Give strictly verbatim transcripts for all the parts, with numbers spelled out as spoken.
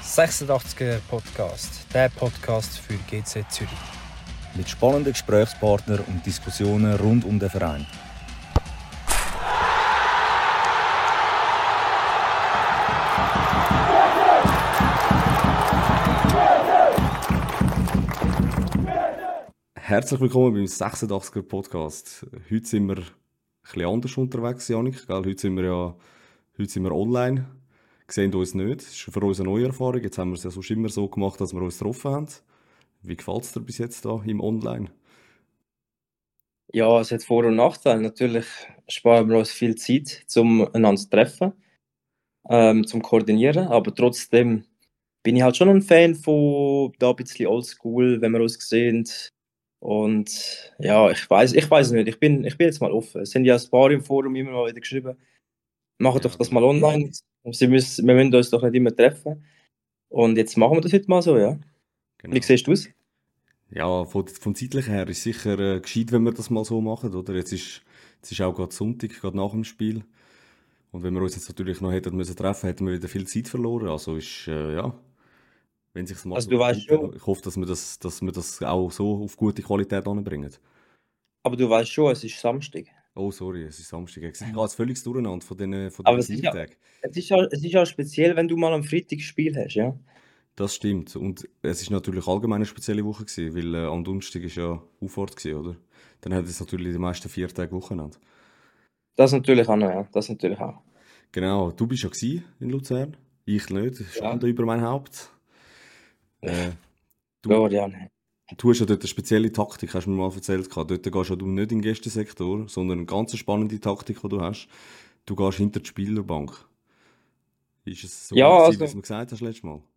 sechsundachtziger Podcast, der Podcast für G Z Zürich. Mit spannenden Gesprächspartnern und Diskussionen rund um den Verein. Herzlich willkommen beim sechsundachtziger Podcast. Heute sind wir ein bisschen anders unterwegs, Janik. Gell? Heute sind wir ja heute sind wir online. Sehen uns nicht. Das ist für uns eine neue Erfahrung. Jetzt haben wir es ja sonst immer so gemacht, dass wir uns getroffen haben. Wie gefällt es dir bis jetzt da im Online? Ja, es hat Vor- und Nachteile. Natürlich sparen wir uns viel Zeit, um einander zu treffen, ähm, zum Koordinieren. Aber trotzdem bin ich halt schon ein Fan von da ein bisschen oldschool, wenn wir uns sehen. Und ja, ich weiß, ich weiß nicht. Ich bin, ich bin jetzt mal offen. Es sind ja ein paar im Forum immer mal wieder geschrieben. Macht Ja, doch das genau. mal online. Sie müssen, wir müssen uns doch nicht immer treffen. Und jetzt machen wir das heute mal so, ja. Genau. Wie siehst du es? Ja, von, vom Zeitlichen her ist es sicher äh, gescheit, wenn wir das mal so machen, oder? Jetzt ist, jetzt ist auch gerade Sonntag, gerade nach dem Spiel. Und wenn wir uns jetzt natürlich noch hätten müssen treffen, hätten wir wieder viel Zeit verloren. Also ist, äh, ja, wenn sich's mal Also so du weißt ergibt, schon, ich hoffe, dass wir das, dass wir das auch so auf gute Qualität anbringen. aber du weißt schon, es ist Samstag. Oh, sorry, es ist Samstag. Ich habe es völlig durcheinander von diesen von Aber diesen es ist ja, Feiertagen. es ist ja, es ist ja speziell, wenn du mal am Freitag ein Spiel hast, ja. Das stimmt. Und es ist natürlich allgemein eine spezielle Woche gewesen, weil äh, am Donnerstag ist ja Auffahrt gewesen, oder? Dann hat es natürlich die meisten vier Tage Wochenende. Das natürlich auch noch, ja. Das natürlich auch. Genau, du bist ja gewesen in Luzern. Ich nicht. Schande Ja. über mein Haupt. Äh, du, Florian. du hast ja dort eine spezielle Taktik, hast du mir mal erzählt. gehabt. Dort gehst ja du nicht in den Gästensektor, sondern eine ganz spannende Taktik, die du hast. Du gehst hinter die Spielerbank. Ist es so, Ja, gewesen, also, wie du es mir gesagt hast letztes Mal?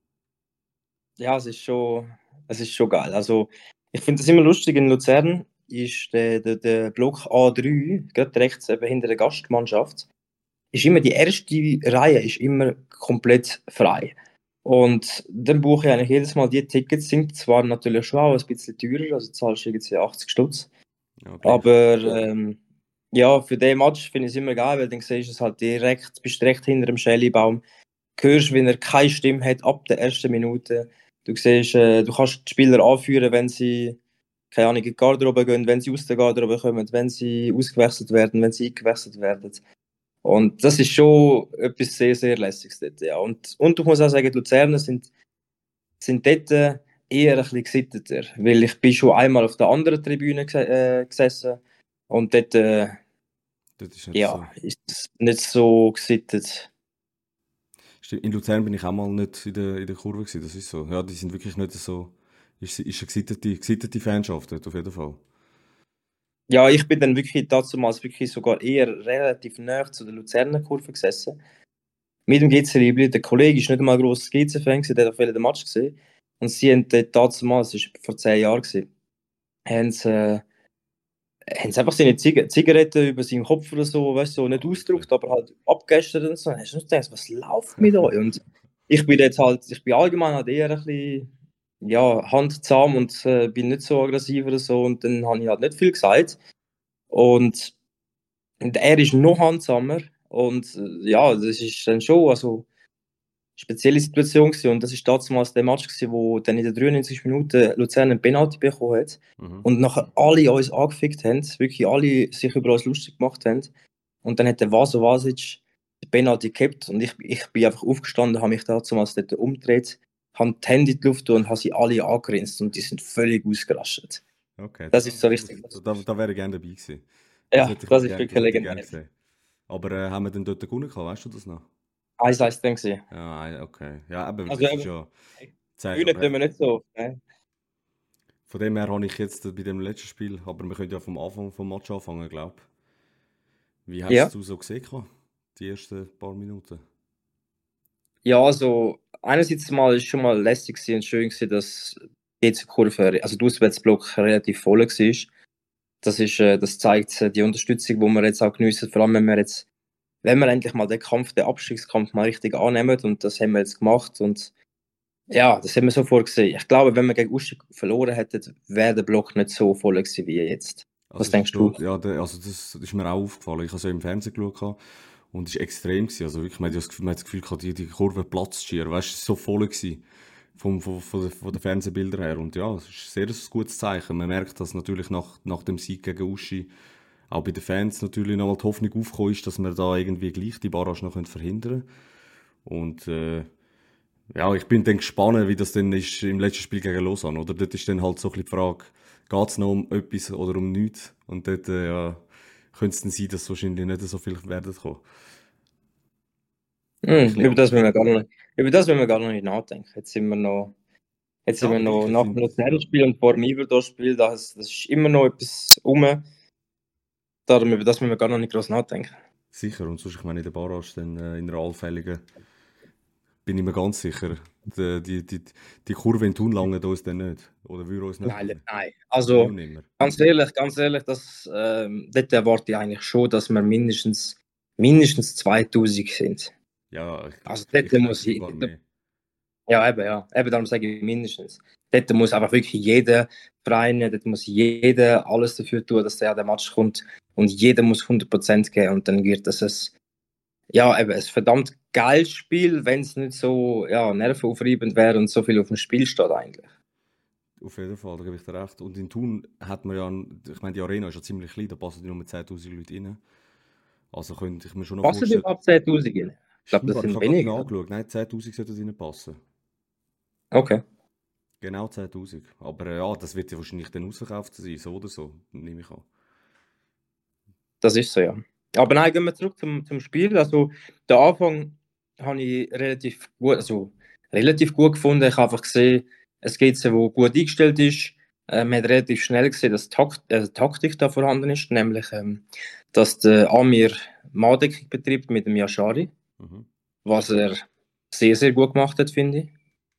ja, es ist schon, es ist schon geil. Also, ich finde das immer lustig. In Luzern ist der, der, der Block A drei, gerade rechts eben hinter der Gastmannschaft, ist immer die erste Reihe ist immer komplett frei. Und dann buche ich eigentlich jedes Mal die Tickets, sind zwar natürlich schon auch ein bisschen teurer, also zahlst du irgendwie achtzig Stutz. Ja, gleich. Aber ähm, ja, für den Match finde ich es immer geil, weil dann siehst du es halt direkt, bist direkt hinter dem Schellibaum, hörst, wenn er keine Stimme hat ab der ersten Minute. Du siehst, äh, du kannst die Spieler anführen, wenn sie, keine Ahnung, in die Garderobe gehen, wenn sie aus der Garderobe kommen, wenn sie ausgewechselt werden, wenn sie eingewechselt werden. Und das ist schon etwas sehr, sehr Lässiges dort, ja. Und, und ich muss auch sagen, die Luzerner sind, sind dort äh, eher ein bisschen gesitteter, weil ich bin schon einmal auf der anderen Tribüne ges äh, gesessen und dort, äh, Das ist nicht ja, so. ist es nicht so gesittet. Stimmt, in Luzern bin ich auch mal nicht in der, in der Kurve gewesen, das ist so. Ja, die sind wirklich nicht so, ist, ist eine gesittete, gesittete Fanschaft dort, auf jeden Fall. Ja, ich bin dann wirklich damals wirklich sogar eher relativ nah zu der Luzerner Kurve gesessen. Mit dem G C Liebli, der Kollege ist nicht einmal ein grosser G C-Fan, der hat auch viele den Match gesehen. Und sie haben dort damals, das war vor zehn Jahren, gewesen, haben sie, äh, haben sie einfach seine Zig Zigaretten über seinen Kopf oder so, weißt du, so nicht ausgedruckt, aber halt abgestert und so. Dann hast du gedacht, was läuft mit euch? Und ich bin jetzt halt, ich bin allgemein halt eher ein bisschen, ja, handzahm und äh, bin nicht so aggressiv oder so. Und dann habe ich halt nicht viel gesagt. Und, und er ist noch handsamer. Und äh, ja, das ist dann schon, also, spezielle Situation gewesen. Und das ist damals der Match gewesen, wo dann in den dreiundneunzig Minuten Luzern einen Penalty bekommen hat Mhm. und nachher alle uns angefickt haben, wirklich alle sich über uns lustig gemacht haben. Und dann hat der Vaso Vasic den Penalty gehabt und ich, ich bin einfach aufgestanden, habe mich damals dort umgedreht, habe die Hände in die Luft und habe sie alle angegrinst und die sind völlig ausgerastet. Okay, Das das, ist so richtig. da, da, da wäre ich gerne dabei gewesen. Das Ja, hätte ich das ist gerne, das wirklich hätte ich gerne legendär. gesehen. Aber äh, haben wir denn dort gewonnen gehabt, weißt du das noch? eins eins dann gewesen. Ja, okay. Ja, aber Also das ist eben, ja zehn gewinnen Jahre tun wir her. nicht so oft, ne? Von dem her habe ich jetzt bei dem letzten Spiel, aber wir können ja vom Anfang vom Match anfangen, glaube ich. Wie hast Ja. du so gesehen, gehabt, die ersten paar Minuten? Ja, also einerseits mal ist schon mal lässig gewesen und schön gewesen, dass die G C-Kurve, also der Auswärtsblock relativ voll war. Das ist, äh, das zeigt äh, die Unterstützung, die wir jetzt auch geniessen, vor allem wenn wir jetzt, wenn wir endlich mal den Kampf, den Abstiegskampf mal richtig annehmen und das haben wir jetzt gemacht und ja, das haben wir so vorgesehen. Ich glaube, wenn wir gegen Uschik verloren hätten, wäre der Block nicht so voll gewesen wie jetzt. Also Was es ist denkst du? schon, ja, der, also das ist mir auch aufgefallen. Ich habe es ja im Fernsehen geschaut gehabt. Und es war extrem gewesen. Also wirklich, man hat ja das Gefühl, man hat das Gefühl gehabt, die, die Kurve platzt schier. Weißt du, es war so voll gewesen. Vom, von, von, den- von den Fernsehbildern her. Und ja, es ist sehr ein gutes Zeichen. Man merkt, dass natürlich nach, nach dem Sieg gegen Uschi auch bei den Fans natürlich nochmal die Hoffnung aufgekommen ist, dass wir da irgendwie gleich die Barrage noch verhindern können. Und äh, ja, ich bin dann gespannt, wie das dann ist im letzten Spiel gegen Lausanne. Oder dort ist dann halt so ein bisschen die Frage, geht es noch um etwas oder um nichts? Und dort äh, ja, könnte es dann sein, dass wahrscheinlich nicht so viel werden kommen. Hm, über das müssen wir gar nicht, über das müssen wir gar noch nicht nachdenken. Jetzt sind wir noch, jetzt sind Ja, wir noch ich nach finde- dem Luzern-Spiel und vor dem Iverdor-Spiel, das, das ist immer noch etwas rum. Darum, über das müssen wir gar noch nicht groß nachdenken. Sicher, und sonst, ich meine, in der Barrage dann äh, in einer allfälligen, bin ich mir ganz sicher, die, die, die, die Kurve in Thun langt uns dann nicht. Oder würde uns nicht Nein, langen. nein. Also, Nicht mehr. ganz ehrlich, ganz ehrlich, das, ähm, dort erwarte ich eigentlich schon, dass wir mindestens, mindestens zweitausend sind. Ja, ich, Also, ich, dort ich muss denke ich, sogar mehr. ja, eben, ja. Eben darum sage ich mindestens. Dort muss einfach wirklich jeder Verein, dort muss jeder alles dafür tun, dass der an den Match kommt. Und jeder muss hundert Prozent geben. Und dann wird das ein, ja, eben ein verdammt geiles Spiel, wenn es nicht so ja, nervenaufreibend wäre und so viel auf dem Spiel steht eigentlich. Auf jeden Fall, da gebe ich dir recht. Und in Thun hat man ja, ein- ich meine, die Arena ist ja ziemlich klein, da passen nur zehntausend Leute rein. Also könnte ich mir schon noch Passen die vorstellen. überhaupt zehntausend rein? Ich glaube, das Schuhe, ich sind habe gerade weniger. nachgeschaut, nein, zehntausend sollten reinpassen. Okay. Genau zehntausend. Aber äh, ja, das wird ja wahrscheinlich dann ausverkauft sein, so oder so, nehme ich an. Das ist so, ja. Aber nein, gehen wir zurück zum, zum Spiel. Also, den Anfang habe ich relativ gut, also relativ gut gefunden. Ich habe einfach gesehen, es geht so, wo gut eingestellt ist. Äh, man hat relativ schnell gesehen, dass Takt, äh, Taktik da vorhanden ist, nämlich, ähm, dass der Amir Manndeckung betreibt mit dem Yashari, Mhm. was er sehr, sehr gut gemacht hat, finde ich.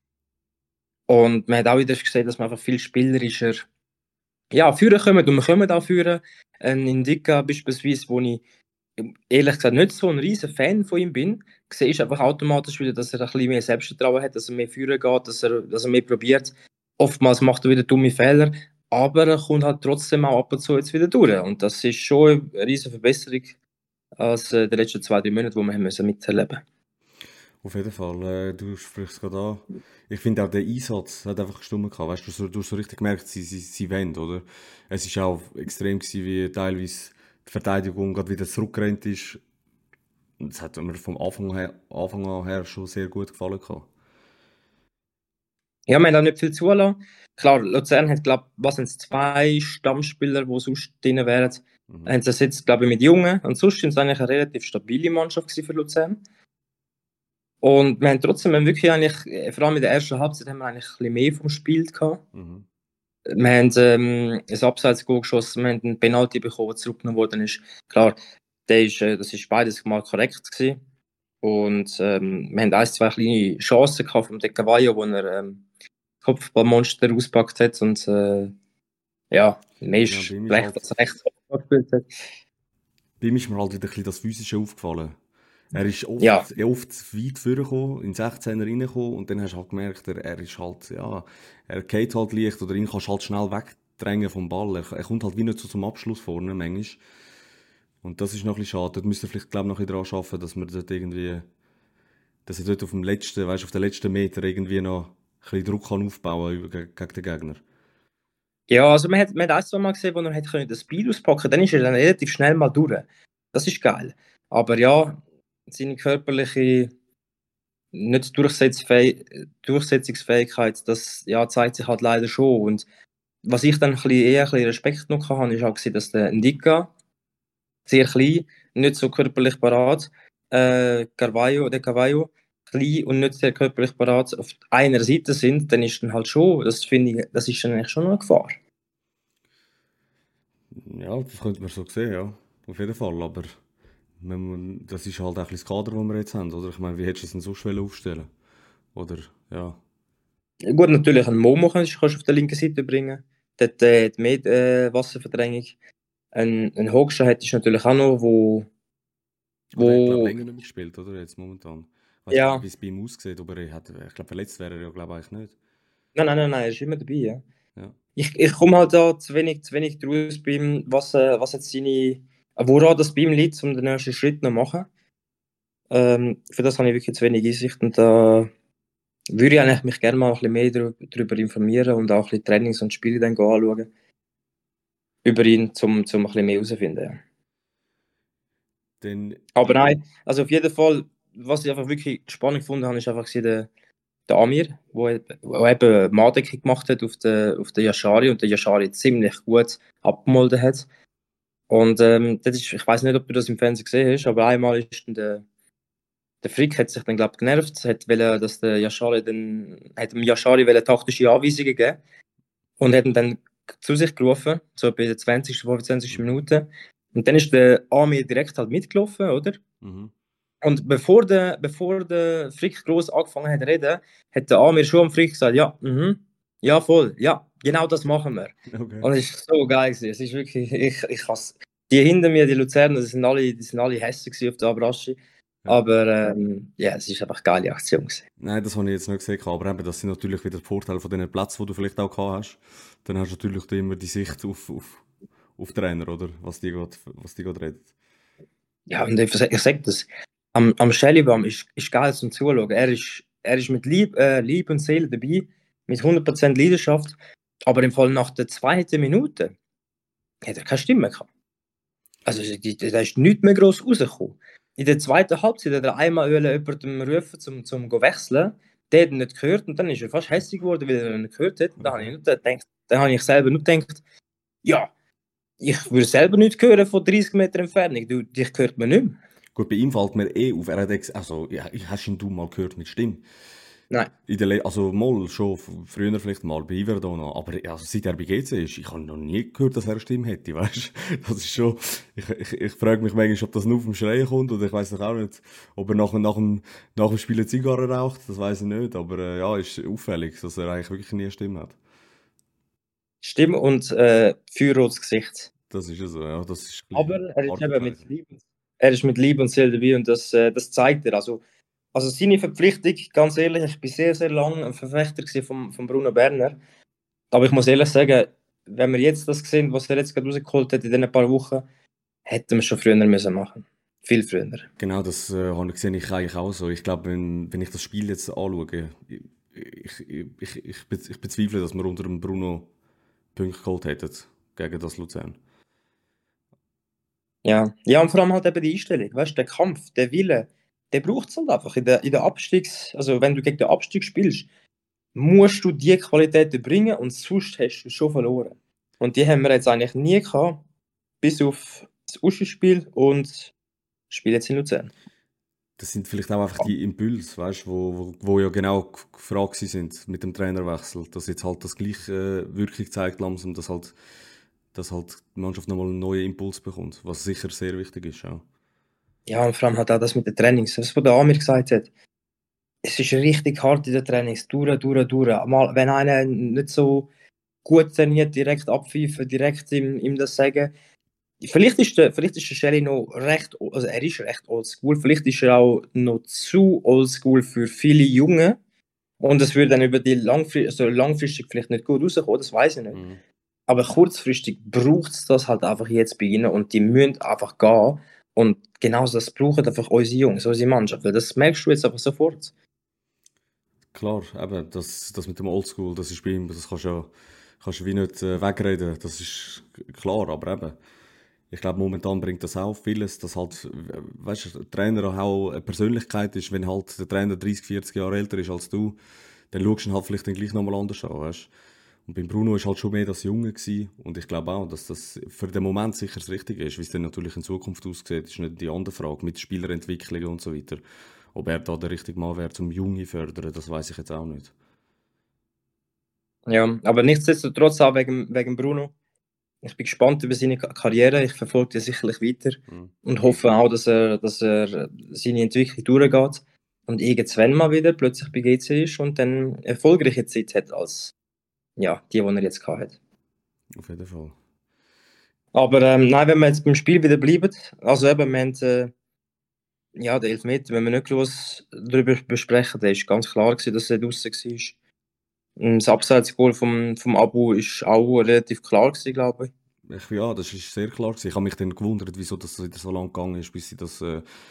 Und man hat auch wieder gesehen, dass man einfach viel spielerischer ja, führen kommen und wir kommen auch führen. Ein Indika beispielsweise, wo ich ehrlich gesagt nicht so ein riesen Fan von ihm bin, siehst einfach automatisch wieder, dass er ein bisschen mehr Selbstvertrauen hat, dass er mehr führen geht, dass er, dass er mehr probiert. Oftmals macht er wieder dumme Fehler, aber er kommt halt trotzdem auch ab und zu jetzt wieder durch. Und das ist schon eine riesen Verbesserung als äh, die letzten zwei, drei Monate, die wir haben müssen miterleben. Auf jeden Fall, äh, du sprichst es gerade an. Ich finde auch der Einsatz hat einfach gestimmt gehabt. Weißt du, so, du hast so richtig gemerkt, sie, sie, sie wollen, oder? Es war auch extrem gewesen, wie teilweise die Verteidigung gerade wieder zurückgerannt ist. Und das hat mir vom Anfang, her, Anfang an her schon sehr gut gefallen gehabt. Ja, wir haben auch nicht viel zulassen. Klar, Luzern hat, glaube ich, was sind es, zwei Stammspieler, die sonst drin wären. Mhm. Haben sie das jetzt, glaube ich, mit Jungen. Und sonst sind es eigentlich eine relativ stabile Mannschaft gewesen für Luzern. Und wir haben trotzdem wir haben wirklich eigentlich, äh, vor allem in der ersten Halbzeit, haben wir eigentlich ein bisschen mehr vom Spiel gehabt. Mhm. Wir haben ähm, ein Abseits-Goal geschossen, wir haben einen Penalty bekommen, der zurückgenommen worden ist. Klar, der ist, äh, das ist beides mal korrekt gewesen. Und ähm, wir haben ein, zwei kleine Chancen gehabt vom De Cavallo, wo er ähm, Kopfballmonster ausgepackt hat und äh, ja, mehr ist Ja, bei ihm ist schlecht halt- als recht gespielt hat. Bei ihm ist mir halt wieder ein bisschen das Physische aufgefallen. Er ist oft, Ja. oft weit vorgekommen, in sechzehner reingekommen und dann hast du halt gemerkt, er, er ist halt, ja, er geht halt leicht oder ihn kannst du halt schnell wegdrängen vom Ball. Er, er kommt halt wie nicht so zum Abschluss vorne, manchmal. Und das ist noch ein bisschen schade. Dort müsste vielleicht, glaube ich, noch ein bisschen daran arbeiten, dass wir dort irgendwie, dass er dort auf dem letzten, weißt, auf den letzten Meter irgendwie noch ein bisschen Druck kann aufbauen gegen, gegen den Gegner. Ja, also man hat, man hat ein, zwei Mal gesehen, wo er hätte können das Spiel auspacken können, dann ist er dann relativ schnell mal durch. Das ist geil. Aber ja, seine körperliche nicht Durchsetzfäh Durchsetzungsfähigkeit, das ja, zeigt sich halt leider schon. Und was ich dann ein bisschen, eher ein bisschen Respekt noch hatte, ist auch gesehen, dass der Ndika sehr klein, nicht so körperlich parat, äh, Carvalho, der Carvalho, klein und nicht sehr körperlich parat auf einer Seite sind, dann ist dann halt schon, das finde ich, das ist dann eigentlich schon eine Gefahr. Ja, das könnte man so sehen, ja. Auf jeden Fall, aber man, das ist halt auch ein bisschen das Kader, das wir jetzt haben, oder? Ich meine, wie hättest du es denn so schwer aufstellen? Oder, ja. Gut, natürlich, einen Momo kannst du auf der linken Seite bringen, dort äh, hat mehr äh, Wasserverdrängung. Ein, ein Hoxha hättest du natürlich auch noch, wo, Aber er hat, glaube ich, wo länger nicht mehr gespielt, oder? Jetzt momentan. Ich weiß ja, gar nicht, wie es bei ihm aussieht, aber er hat, ich glaube, verletzt wäre er ja, glaube ich, eigentlich nicht. nein, nein, nein, nein, er ist immer dabei, ja. Ja. Ich, ich komme halt da zu wenig, zu wenig draus bei ihm, was, äh, was jetzt seine, woran das bei ihm liegt, um den nächsten Schritt noch zu machen. Ähm, für das habe ich wirklich zu wenig Einsicht und da würde ich eigentlich mich gerne mal ein bisschen mehr darüber, darüber informieren und auch ein bisschen Trainings und Spiele dann anschauen. Über ihn, um zum ein bisschen mehr herauszufinden. Ja. Dann, Aber nein, also auf jeden Fall, was ich einfach wirklich spannend gefunden habe, ist einfach der, der Amir, wo, wo eben Madeckung gemacht hat auf den, auf den Yashari und der Yashari ziemlich gut abgemolden hat. Und ähm, das ist, ich weiß nicht, ob du das im Fernsehen gesehen hast, aber einmal ist dann der, der Frick hat sich dann, glaube ich, genervt, hat wollen, dass der Yashari dann, hat dem Yashari wollen taktische Anweisungen geben und hat ihn dann zu sich gerufen, so bei der zwanzigsten, fünfundzwanzigsten Minute. Und dann ist der Amir direkt halt mitgelaufen, oder? mhm. Und bevor der, bevor der Frick groß angefangen hat zu reden, hat der Amir schon am Frick gesagt, ja, mhm, ja voll, ja, genau das machen wir. Okay. Und es ist so geil gewesen. Es ist wirklich, ich, ich hasse, die hinter mir, die Luzerner, die sind alle, die sind alle hässlich auf der Abraschi. Ja. Aber ähm, ja, es ist einfach eine geile Aktion gewesen. Nein, das habe ich jetzt nicht gesehen, aber eben, das sind natürlich wieder die Vorteile von diesen Plätzen, die du vielleicht auch gehabt hast. Dann hast du natürlich immer die Sicht auf, auf, auf den Trainer, oder? Was die gerade, was die gerade reden. Ja, und ich, ich sage das, am, am Schellibaum ist, ist geil zum Zuschauen. Er ist, er ist mit Lieb, äh, Lieb und Seele dabei, mit hundert Prozent Leidenschaft. Aber im Fall nach der zweiten Minute hat er keine Stimme gehabt. Also da ist nichts mehr gross rausgekommen. In der zweiten Halbzeit hat er einmal jemandem rufen, zum, zum zu wechseln. Der hat ihn nicht gehört und dann ist er fast hässlich geworden, weil er ihn nicht gehört hat. Und dann habe ich, nur gedacht, dann habe ich selber nur gedacht, ja, ich würde selber nicht hören von dreißig Meter Entfernung. Du, dich hört man nicht mehr. Gut, bei ihm fällt mir eh auf, er hat ex- also, ja, hast ihn du mal gehört mit Stimme? Nein. In der Le- also mal schon f- früher vielleicht mal bei Iverdon noch, aber also, seit er bei G C ist, ich habe noch nie gehört, dass er eine Stimme hätte, weißt du? Das ist schon, ich, ich, ich frage mich manchmal, ob das nur vom Schreien kommt oder ich weiß doch auch nicht, ob er nach, nach, dem, nach dem Spielen Zigarre raucht, das weiß ich nicht, aber äh, ja, ist auffällig, dass er eigentlich wirklich nie eine Stimme hat. Stimme und äh, feuerrotes Gesicht. Das ist ja so, ja, das ist Aber er ist eben mit Liebe. Liebe, er ist mit Liebe und Seele dabei und das, äh, das zeigt er. Also, also seine Verpflichtung, ganz ehrlich, ich war sehr, sehr lange ein Verfechter von, von Bruno Berner. Aber ich muss ehrlich sagen, wenn wir jetzt das sehen, was er jetzt gerade rausgeholt hat in diesen paar Wochen, hätten wir schon früher müssen machen. Viel früher. Genau, das äh, habe ich gesehen, ich eigentlich auch so. Ich glaube, wenn, wenn ich das Spiel jetzt anschaue, ich, ich, ich, ich, be- ich bezweifle, dass wir unter dem Bruno Punkte geholt hätten gegen das Luzern. Ja. Ja, und vor allem halt eben die Einstellung, weißt du, der Kampf, der Wille, der braucht es halt einfach. In der, in der Abstiegs-, also wenn du gegen den Abstieg spielst, musst du die Qualitäten bringen und sonst hast du schon verloren. Und die haben wir jetzt eigentlich nie gehabt, bis auf das Uschi-Spiel und das Spiel jetzt in Luzern. Das sind vielleicht auch einfach die Impulse, weißt, wo, wo, wo ja genau g- gefragt sie sind mit dem Trainerwechsel, dass jetzt halt das gleich äh, Wirkung zeigt langsam, dass halt, dass halt die Mannschaft nochmal einen neuen Impuls bekommt, was sicher sehr wichtig ist. Auch. Ja, und vor allem halt auch das mit den Trainings, das, was der Amir gesagt hat. Es ist richtig hart in den Trainings, durch, durch, durch. Mal, wenn einer nicht so gut trainiert, direkt abpfeifen, direkt ihm, ihm das sagen. Vielleicht ist der, vielleicht ist der Shelly noch recht, also er ist recht oldschool, vielleicht ist er auch noch zu oldschool für viele Junge. Und es würde dann über die langfristig, also langfristig vielleicht nicht gut rauskommen, das weiß ich nicht. Mhm. Aber kurzfristig braucht es das halt einfach jetzt bei ihnen und die müssen einfach gehen. Und genauso das brauchen einfach unsere Jungs, unsere Mannschaft. Weil das merkst du jetzt einfach sofort. Klar, eben, das, das mit dem Oldschool, das ist bei ihm, das kannst du ja kannst du wie nicht äh, wegreden, das ist klar, aber eben, ich glaube, momentan bringt das auch vieles, dass halt, äh, weißt du, der Trainer auch eine Persönlichkeit ist, wenn halt der Trainer dreißig, vierzig Jahre älter ist als du, dann schaust du ihn halt vielleicht dann gleich nochmal anders an, weißt du. Und beim Bruno war halt schon mehr das Junge gewesen, und ich glaube auch, dass das für den Moment sicher das Richtige ist. Wie es dann natürlich in Zukunft aussieht, ist nicht die andere Frage mit Spielerentwicklung und so weiter. Ob er da der richtige Mann wäre zum Junge fördern, das weiß ich jetzt auch nicht. Ja, aber nichtsdestotrotz auch wegen, wegen Bruno. Ich bin gespannt über seine Ka- Karriere. Ich verfolge ihn sicherlich weiter Mhm. und hoffe auch, dass er, dass er seine Entwicklung durchgeht und irgendwann mal wieder plötzlich bei G C ist und dann erfolgreiche Zeit hat als ja, die, die er jetzt gehabt hat. Auf jeden Fall. Aber ähm, nein, wenn wir jetzt beim Spiel wieder bleiben, also eben, wir haben, äh, ja, den Elfmeter, wenn wir nicht groß darüber besprechen, der ist ganz klar gewesen, dass er draussen war. Ähm, Das Abseits-Goal vom, vom Abu ist auch relativ klar gewesen, glaube ich. Ich, ja, das ist sehr klar gewesen. Ich habe mich dann gewundert, wieso das wieder so lang gegangen ist, bis sie das, äh,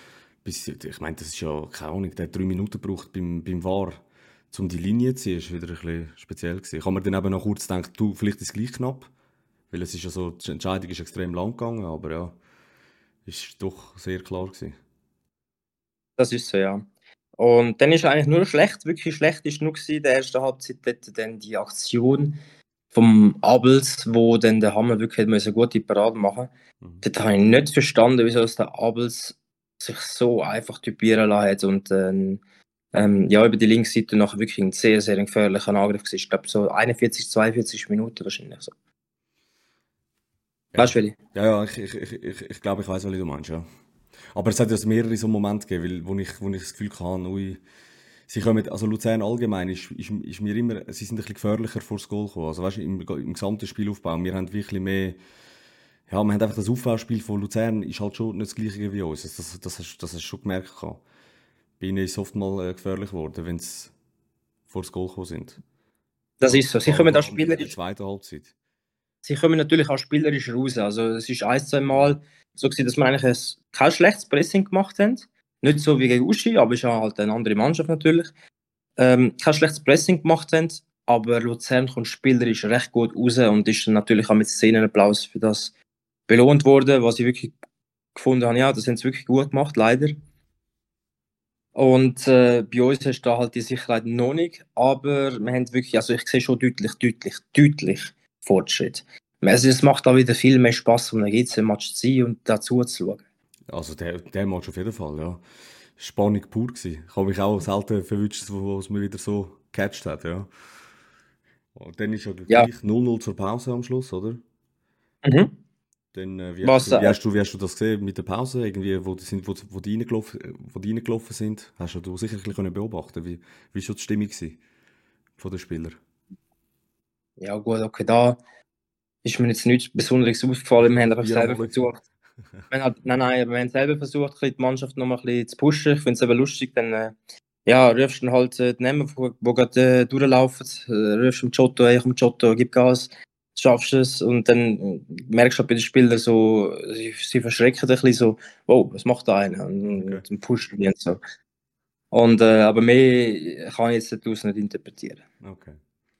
bis, ich meine, das ist ja, keine Ahnung, der hat drei Minuten gebraucht beim, beim V A R, um die Linie zu ziehen, ist wieder ein bisschen speziell gewesen. Ich habe mir dann eben noch kurz gedacht, du, vielleicht ist es gleich knapp, weil es ist ja so, die Entscheidung ist extrem lang gegangen, aber ja, ist doch sehr klar gewesen. Das ist so, ja. Und dann ist eigentlich nur schlecht, wirklich schlecht ist nur gewesen, der erste Halbzeit dort dann die Aktion vom Abels, wo dann der Hammer wirklich eine gute Parade machen Mhm. Dort habe ich nicht verstanden, wieso es der Abels sich so einfach typieren lassen hat und ähm, ähm, ja, über die linke Seite nachher wirklich ein sehr, sehr gefährlicher Angriff war. Ich glaube, so einundvierzig, zweiundvierzig Minuten wahrscheinlich so. Ja, Weißt du, Willi? ja, ja ich, ich, ich, ich, ich glaube, ich weiß, was du meinst, ja. Aber es hat ja mehrere so Momente gegeben, weil, wo, ich, wo ich das Gefühl hatte, ui, sie kommen, also Luzern allgemein ist, ist, ist mir immer, sie sind ein bisschen gefährlicher vor das Goal gekommen. Also weißt du, im, im gesamten Spielaufbau, wir haben wirklich mehr, ja, wir haben einfach das Aufbauspiel von Luzern ist halt schon nicht das gleiche wie uns. Das, das, das, hast, das hast du schon gemerkt. Gehabt. Bei ihnen ist es oft mal äh, gefährlich geworden, wenn sie vor das Goal gekommen sind. Das ist so. Sie Vor kommen allem da in der spielerisch, zweiten Halbzeit. sie kommen natürlich auch spielerisch raus. Also es ist ein, zwei Mal so gewesen, dass wir eigentlich ein, kein schlechtes Pressing gemacht haben. Nicht so wie gegen Uschi, aber ist ja halt eine andere Mannschaft natürlich. Ähm, kein schlechtes Pressing gemacht haben, aber Luzern kommt spielerisch recht gut raus und ist dann natürlich auch mit Szenenapplaus für das belohnt worden, was ich wirklich gefunden habe, ja, das haben sie wirklich gut gemacht, leider. Und äh, bei uns hast du da halt die Sicherheit noch nicht, aber wir haben wirklich, also ich sehe schon deutlich, deutlich, deutlich Fortschritt. Also es macht auch wieder viel mehr Spaß, um einen G C-Match zu sein und dazu zu schauen. Also der, der Match auf jeden Fall, ja. Spannung pur gewesen. Ich habe mich auch selten verwünscht, wo es mir wieder so gecatcht hat, ja. Und dann ist ja Ja. gleich null null zur Pause am Schluss, oder? Mhm. Dann, äh, wie, Was, hast du, wie, äh, hast du, wie hast du das gesehen mit der Pause? Irgendwie, wo die, sind, wo, wo die, reingelaufen, äh, wo die reingelaufen sind? Hast du sicher ein bisschen beobachten. Wie, wie war schon die Stimmung gewesen von den Spielern? ja gut, okay, da ist mir jetzt nichts Besonderes aufgefallen. Wir haben einfach selber Wiederholung. versucht, wir haben halt, nein, nein, aber wir haben selber versucht, ein bisschen die Mannschaft noch mal ein bisschen zu pushen. Ich finde es eben lustig, dann äh, ja, rufst du dann halt äh, die Namen, die, die gerade äh, durchlaufen, äh, rufst dem Giotto, hey, komm Giotto, gib Gas, schaffst es und dann äh, merkst du halt bei den Spielern so, sie, sie verschrecken ein bisschen so, wow, was macht da einer? Und, Okay. und dann pushen die und so. Und, äh, aber mehr kann ich jetzt daraus nicht interpretieren. Okay.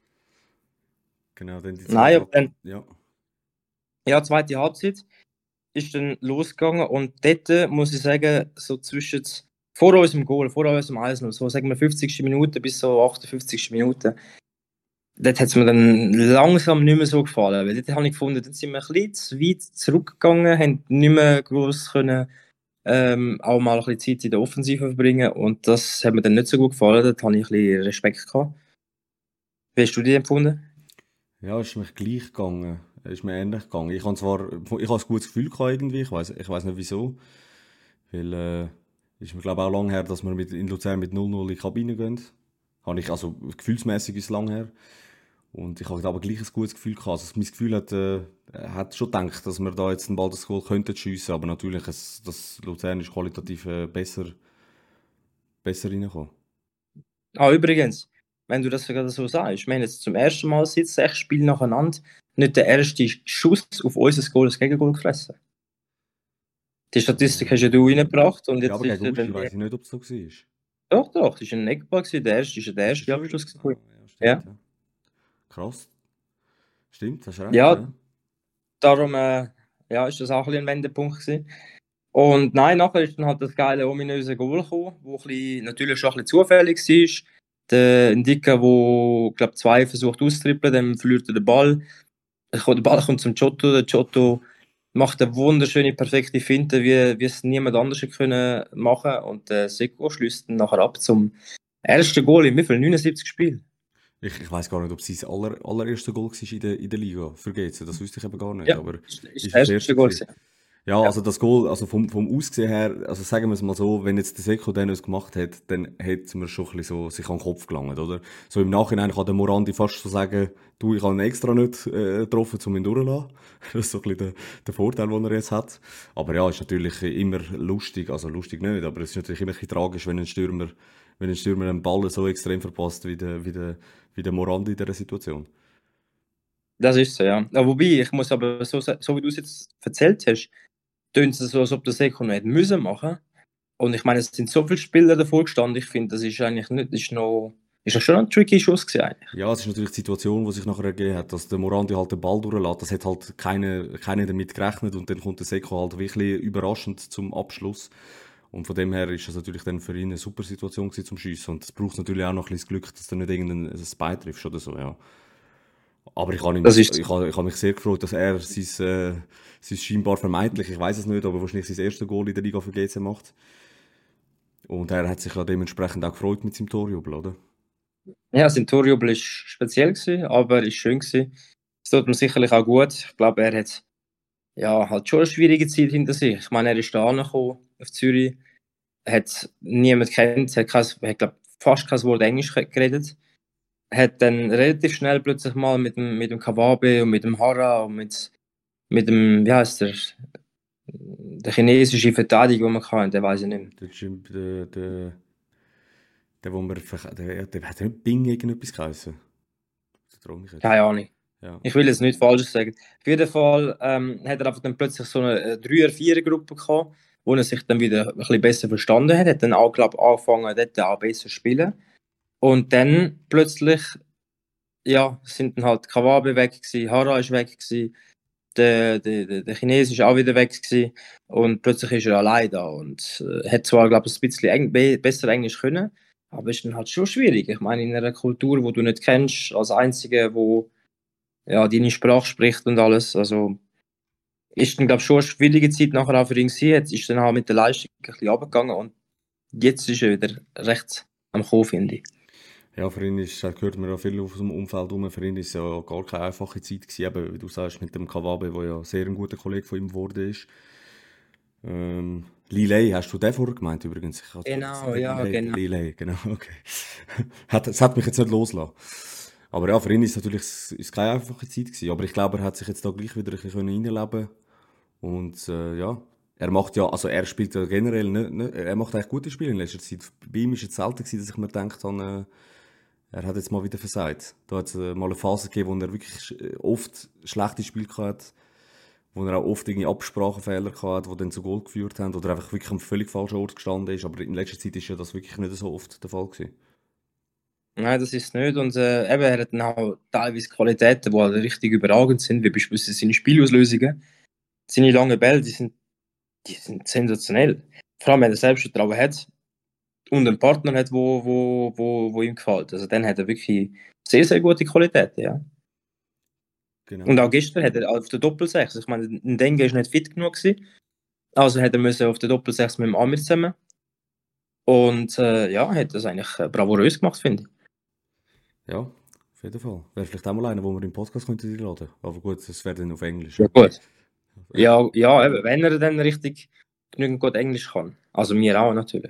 Genau, dann die Nein, zweite. aber dann, Ja. ja, zweite Halbzeit ist dann losgegangen und dort äh, muss ich sagen, so zwischen vor unserem Goal, vor unserem eins null, so sagen wir fünfzigste Minute bis so achtundfünfzigste Minute, dort hat es mir dann langsam nicht mehr so gefallen, weil dort habe ich gefunden, dann sind wir ein bisschen zu weit zurückgegangen, haben nicht mehr groß können, ähm, auch mal ein bisschen Zeit in der Offensive verbringen und das hat mir dann nicht so gut gefallen, dort habe ich ein bisschen Respekt gehabt. Wie hast du die empfunden? Ja, ist mir gleich gegangen. Ist mir ähnlich gegangen. Ich habe zwar, ich habe ein gutes Gefühl gehabt irgendwie, ich weiß, ich weiß nicht wieso. Weil, äh, ist mir glaube auch lang her, dass wir mit, in Luzern mit null null in die Kabine gehen. Habe ich, also gefühlsmäßig ist es lang her. Und ich habe aber gleich ein gutes Gefühl gehabt. Also mein Gefühl hat, äh, hat schon gedacht, dass wir da jetzt einen Ball das Goal könnten schiessen, aber natürlich, es, das Luzern ist qualitativ äh, besser, besser reingekommen. Ah, übrigens, wenn du das gerade so sagst, wir haben jetzt zum ersten Mal seit sechs Spielen nacheinander nicht den ersten Schuss auf unser Goal, das Gegengol gefressen. Die Statistik hast ja du reingebracht und Ja, jetzt aber ist gegen ja Uschi dann. weiss ich nicht, ob es so war. Doch, doch, das war ein Eckball, gewesen, der erste ist ja der Ist das erste schon Abschluss. wieder? gewesen. Ah, ja, stimmt, Ja. ja. Krass. Stimmt, hast recht, Ja, ja. darum äh, ja, ist das auch ein, bisschen ein Wendepunkt gewesen. Und nein, nachher ist dann halt das geile ominöse Goal gekommen, wo ein bisschen, natürlich schon ein bisschen zufällig war. Der Ndika, der, glaube zwei versucht auszutrippeln, dann verliert er den Ball. Der Ball kommt zum Giotto, der Giotto macht eine wunderschöne, perfekte Finte, wie, wie es niemand anders hätte können machen. Und der Seko schließt dann nachher ab zum ersten Goal in wie viel? neunundsiebzig Spielen. Ich, ich weiss gar nicht, ob es sein aller, allererster Goal war in der, in der Liga für G C. Das wüsste ich eben gar nicht. Ja, Aber ist, ist ist das das erste erste Goal gewesen? gewesen. Ja, Ja. also das Goal, also vom, vom Aussehen her, also sagen wir es mal so, wenn jetzt der Seko den uns gemacht hat, dann hätte man schon ein bisschen so sich an den Kopf gelangt, oder? So im Nachhinein kann der Morandi fast so sagen, du, ich habe ihn extra nicht äh, getroffen, um ihn durchzulassen. Das ist so ein bisschen der, der Vorteil, den er jetzt hat. Aber ja, ist natürlich immer lustig, also lustig nicht, aber es ist natürlich immer ein bisschen tragisch, wenn ein Stürmer, wenn ein Stürmer einen Ball so extrem verpasst wie der, wie der, wie der Morandi in dieser Situation. Das ist so, ja. Ja, wobei, ich muss aber, so, so wie du es jetzt erzählt hast, tönt es so, als ob der Seko noch hätte müssen machen. Und ich meine, es sind so viele Spieler davor gestanden, ich finde, das ist eigentlich nicht, ist noch, ist noch schon ein tricky Schuss gewesen eigentlich. Ja, es ist natürlich die Situation, die sich nachher ergeben hat, dass der Morandi halt den Ball durchlässt. Das hat halt keine, keine damit gerechnet und dann kommt der Seko halt wirklich überraschend zum Abschluss. Und von dem her ist es natürlich dann für ihn eine super Situation gewesen zum Schiessen. Und es braucht natürlich auch noch ein bisschen Glück, dass du nicht irgendein Spy triffst oder so, ja. Aber ich habe Das ist- ich habe, ich habe mich sehr gefreut, dass er sein, äh, sein scheinbar vermeintlich, ich weiß es nicht, aber wahrscheinlich sein erstes Goal in der Liga für G C macht. Und er hat sich ja dementsprechend auch gefreut mit seinem Torjubel, oder? Ja, sein Torjubel war speziell, gewesen, aber ist schön gewesen. Es tut ihm sicherlich auch gut. Ich glaube, er hat ja, halt schon eine schwierige Zeit hinter sich. Ich meine, er ist da angekommen auf Zürich, hat niemand kennt, hat, kein, hat glaub, fast kein Wort Englisch geredet. Hat dann relativ schnell plötzlich mal mit dem, mit dem Kawabe und mit dem Hara und mit, mit dem, wie heißt der, der chinesische Verteidiger, den man kann, der weiß ich nicht mehr. Der, Jim- der, der, der, wo wir, verk- der, der hat nicht Bing irgendetwas geheißen. Das traue ich jetzt. Keine Ahnung. Ja. Ich will jetzt nichts Falsches sagen. Auf jeden Fall ähm, hat er einfach dann plötzlich so eine Dreier-Vierer-Gruppe gehabt, wo er sich dann wieder ein bisschen besser verstanden hat. Hat dann auch, glaube ich, angefangen, dort auch besser zu spielen. Und dann plötzlich, ja, sind dann halt Kawabe weg gewesen, Hara ist weg gewesen, der, der, der, der Chines ist auch wieder weg gewesen. Und plötzlich ist er allein da und äh, hat zwar, glaube ich, ein bisschen Eng be besser Englisch können, aber ist dann halt schon schwierig. Ich meine, in einer Kultur, wo du nicht kennst, als Einziger, wo ja, deine Sprache spricht und alles. Also ist dann, glaube ich, schon eine schwierige Zeit nachher auch für ihn gewesen. Jetzt ist dann auch mit der Leistung ein bisschen runtergegangen und jetzt ist er wieder recht am Kommen, finde ich. Ja, für ihn ist, das hört man ja viel aus dem Umfeld rum, für ihn ist es ja gar keine einfache Zeit gewesen, eben, wie du sagst, mit dem Kawabe, der ja sehr ein guter Kollege von ihm geworden ist. Ähm, Lilei, hast du den vorher gemeint übrigens? Ich hatte- Genau, ja, Lilei, genau. Lilei, genau, okay. hat, es hat mich jetzt nicht losgelassen. Aber ja, für ihn ist es natürlich ist keine einfache Zeit gewesen, aber ich glaube, er hat sich jetzt da gleich wieder ein bisschen reinleben. Und äh, ja, er macht ja, also er spielt ja generell nicht, nicht, er macht eigentlich gute Spiele in letzter Zeit. Bei ihm ist es selten gewesen, dass ich mir gedacht habe, äh, er hat jetzt mal wieder versagt. Da hat es äh, mal eine Phase gegeben, wo er wirklich sch- oft schlechte Spiele hatte, wo er auch oft irgendwie Absprachenfehler hatte, die dann zu Goal geführt haben oder einfach wirklich am völlig falschen Ort gestanden ist. Aber in letzter Zeit ist ja das wirklich nicht so oft der Fall gewesen. Nein, das ist es nicht. Und äh, eben, er hat dann auch teilweise Qualitäten, die halt richtig überragend sind, wie beispielsweise seine Spielauslösungen. Seine langen Bälle, die sind, die sind sensationell. Vor allem, wenn er selbst Vertrauen hat und einen Partner hat, wo, wo, wo, wo ihm gefällt. Also dann hat er wirklich sehr, sehr gute Qualitäten, ja. Genau. Und auch gestern hat er auf der Doppelsechs, ich meine, Ndenga ist nicht fit genug gewesen, also hat er müssen auf der Doppelsechs mit dem Amir zusammen. Und äh, ja, hat das eigentlich äh, bravourös gemacht, finde ich. Ja, auf jeden Fall. Wäre vielleicht auch mal einer, wo wir im Podcast könnten einladen. Aber gut, das wäre dann auf Englisch. Ja, gut. Ja, ja eben, wenn er dann richtig genügend gut Englisch kann. Also mir auch natürlich.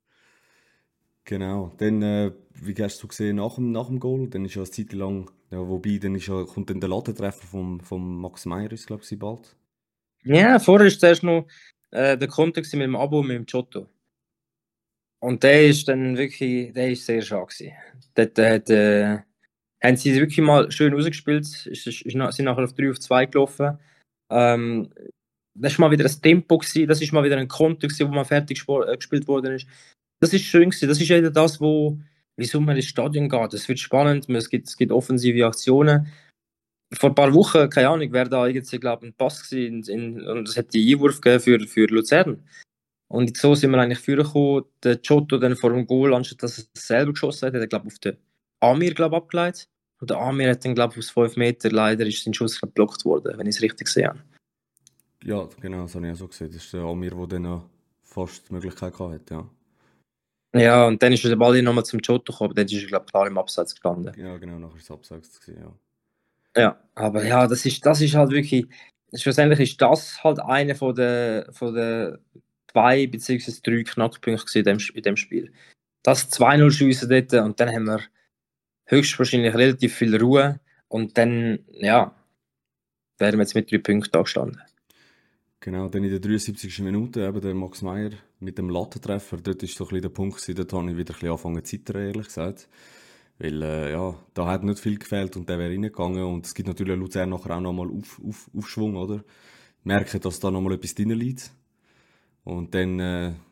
Genau. Dann, äh, wie hast du gesehen, nach dem, nach dem Goal, dann ist ja eine Zeit lang, ja, wobei, dann ist ja, kommt dann der Lattentreffer vom, vom Max Meyer, ist glaube ich, bald. Ja, vorher war zuerst noch äh, der Kontext mit dem Abo und mit dem Giotto. Und der ist dann wirklich, der ist sehr schade gewesen. Dort hat, äh, haben sie wirklich mal schön rausgespielt, ist, ist, ist, nach- sind nachher auf drei auf zwei gelaufen. Ähm, das war mal wieder ein Tempo gewesen, das ist mal wieder ein Konter gewesen, wo mal fertig gespo- äh, gespielt worden ist. Das ist schön gewesen, das ist wieder das, wo, wieso man ins Stadion geht. Es wird spannend, es gibt, es gibt offensive Aktionen. Vor ein paar Wochen, keine Ahnung, wäre da irgendwie, glaube ich, ein Pass gewesen in, in, und es hätte die Einwurf gegeben für, für Luzern. Und so sind wir eigentlich vorgekommen, der Giotto dann vor dem Goal, anstatt dass er selber geschossen hat, hat er, glaube ich, auf den Amir, glaube ich, abgeleitet. Und der Amir hat dann, glaube ich, aus fünf Meter, leider ist sein Schuss geblockt worden, wenn ich es richtig gesehen habe. Ja, genau, das habe ich auch so gesehen. Das ist der Amir, der dann noch fast die Möglichkeit hatte, ja. Ja, und dann ist der Ball nochmal zum Giotto gekommen, aber dann ist er, glaube ich, klar im Abseits gestanden. Ja, genau, nachher ist es abseits gewesen, ja. Ja, aber ja, das ist, das ist halt wirklich, schlussendlich ist das halt einer von der, von der zwei bzw. drei Knackpunkte in dem, in dem Spiel. Das zwei null schiessen dort und dann haben wir höchstwahrscheinlich relativ viel Ruhe und dann, ja, wären wir jetzt mit drei Punkten da gestanden. Genau, dann in der dreiundsiebzigsten Minute eben der Max Meyer mit dem Lattentreffer, dort war so ein bisschen der Punkt gewesen, dort habe ich wieder ein bisschen angefangen zu zittern, ehrlich gesagt. Weil, äh, ja, da hat nicht viel gefehlt und der wäre reingegangen und es gibt natürlich Luzern nachher auch nochmal auf, auf, Aufschwung, oder? Merken, dass da nochmal etwas drin liegt. Und dann, äh,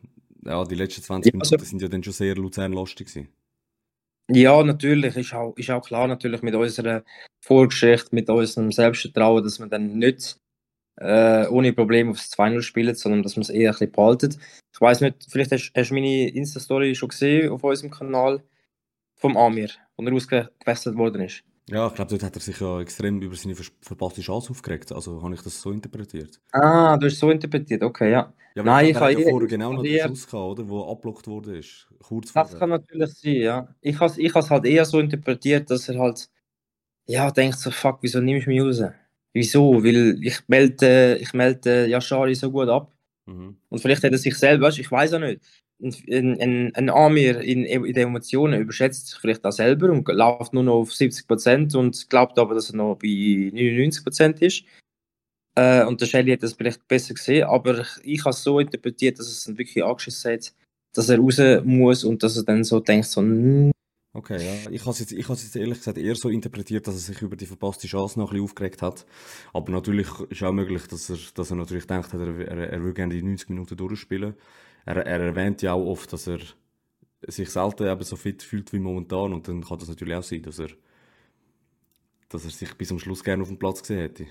ja, die letzten zwanzig Ja, also, Minuten sind ja dann schon sehr Luzern-lastig gewesen. ja, natürlich, ist auch, ist auch klar, natürlich mit unserer Vorgeschichte, mit unserem Selbstvertrauen, dass wir dann nicht äh, ohne Probleme aufs zwei null spielen, sondern dass wir es eher ein bisschen behalten. Ich weiss nicht, vielleicht hast, hast du meine Insta-Story schon gesehen auf unserem Kanal vom Amir, wo er ausgewechselt worden ist. Ja, ich glaube, dort hat er sich ja extrem über seine vers- verpasste Chance aufgeregt. Also habe ich das so interpretiert. Ah, du hast es so interpretiert, okay, ja. Ja, aber ich Nein, glaube, ich er hat habe ja eher, vorher ich genau noch habe den eher Schuss gehabt, oder? Wo abblockt wurde ist. Kurz das vorher. kann natürlich sein, ja. Ich habe ich es halt eher so interpretiert, dass er halt, ja, denkt so, fuck, wieso nimmst du mich raus? Wieso? Weil ich melde, ich melde Yashari so gut ab. Mhm. Und vielleicht hat er sich selber, weißt, ich weiß auch nicht, ein, ein, ein Amir in, in den Emotionen überschätzt sich vielleicht auch selber und läuft nur noch auf siebzig Prozent und glaubt aber, dass er noch bei neunundneunzig Prozent ist. Äh, und der Shelly hat das vielleicht besser gesehen, aber ich, ich habe es so interpretiert, dass es ihn wirklich angeschissen hat, dass er raus muss und dass er dann so denkt, so, mm, Okay, ja. Ich habe es jetzt, ich has jetzt ehrlich gesagt eher so interpretiert, dass er sich über die verpasste Chance noch ein bisschen aufgeregt hat. Aber natürlich ist auch möglich, dass er, dass er natürlich denkt, er, er, er will gerne die neunzig Minuten durchspielen. Er, er erwähnt ja auch oft, dass er sich selten eben so fit fühlt wie momentan. Und dann kann das natürlich auch sein, dass er, dass er sich bis zum Schluss gerne auf dem Platz gesehen hätte.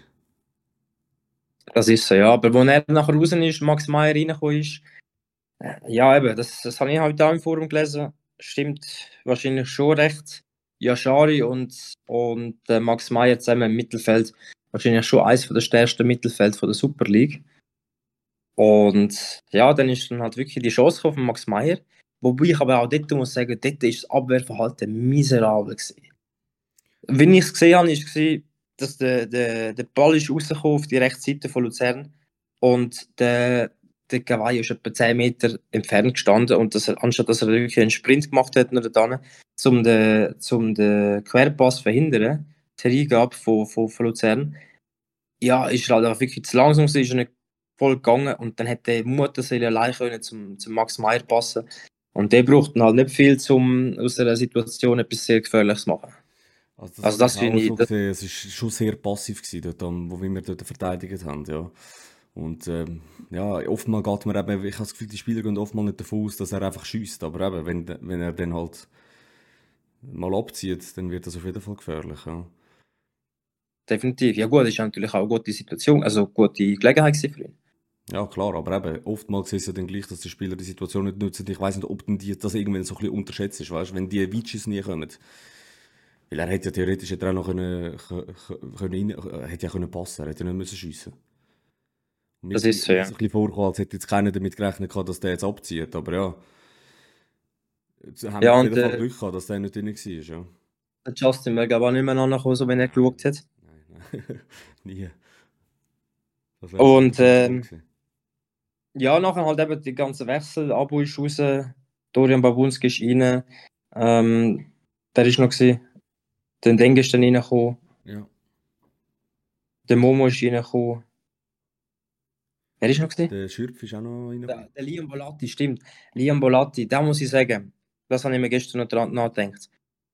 das ist so, ja. Aber wo er nachher raus ist, Max Meyer reingekommen ist, äh, ja eben, das, das habe ich heute auch im Forum gelesen, stimmt wahrscheinlich schon recht. Yashari und, und äh, Max Meyer zusammen im Mittelfeld, wahrscheinlich schon eines der stärksten Mittelfeld von der Super League. Und ja, dann ist dann halt wirklich die Chance gekommen von Max Meyer. Wobei ich aber auch dort muss sagen, dort ist das Abwehrverhalten miserabel gewesen. Wenn ich es gesehen habe, war, dass der, der, der Ball ist rausgekommen auf die rechte Seite von Luzern und der, der Gawai ist etwa zehn Meter entfernt gestanden und dass er, anstatt dass er wirklich einen Sprint gemacht hat nach dann, um den, zum den Querpass zu verhindern, die Hingabe von, von, von Luzern, ja, ist er halt auch wirklich zu langsam gewesen, ist er nicht voll gegangen und dann hätte der Mutterseele allein können zum, zum Max Meyer passen und der braucht dann halt nicht viel, um aus einer Situation etwas sehr Gefährliches zu machen. Also das Also habe ich das auch finde so ich, das, gesehen. Es war schon sehr passiv gewesen, dort, am- wo wir dort verteidigt haben, ja. Und ähm, ja, oftmals geht man eben, ich habe das Gefühl, die Spieler gehen oftmals nicht davon aus, dass er einfach schießt. Aber eben, wenn, wenn er dann halt mal abzieht, dann wird das auf jeden Fall gefährlich, ja. definitiv. Ja gut, das ist natürlich auch eine gute Situation, also eine gute Gelegenheit gewesen für ihn. Ja, klar, aber eben, oftmals ist es ja dann gleich, dass die Spieler die Situation nicht nutzen. Ich weiß nicht, ob denn die, das irgendwann so ein bisschen unterschätzt ist, weißt du, wenn die Witches nie kommen. Weil er hätte ja theoretisch hätte er auch noch können, können, rein, hätte ja können passen, er hätte ja nicht müssen schiessen. Und mir Das ist mir ist ist so, ein ja. bisschen vorgekommen, als hätte jetzt keiner damit gerechnet gehabt, dass der jetzt abzieht. Aber ja, jetzt haben wir Ja, auf und jeden Fall äh, Glück gehabt, dass der nicht drin war. Ja. der Justin wäre glaube ich auch nicht mehr nachgekommen, so wenn er Nein, geschaut hat. nein, nein. Nie. Das wäre Und sicher zu ähm, gewesen. ja, nachher halt eben die ganzen Wechsel, Abu ist raus, Dorian Babunski ist rein, ähm, der ist noch gewesen, der Deng ist dann reingekommen, Ja. der Momo ist reingekommen. Wer ist noch gewesen? Der Schürpf ist auch noch Der, reingekommen. der Liam Bolatti, stimmt. Liam Bolatti, da muss ich sagen, das habe ich mir gestern noch dran nachgedacht.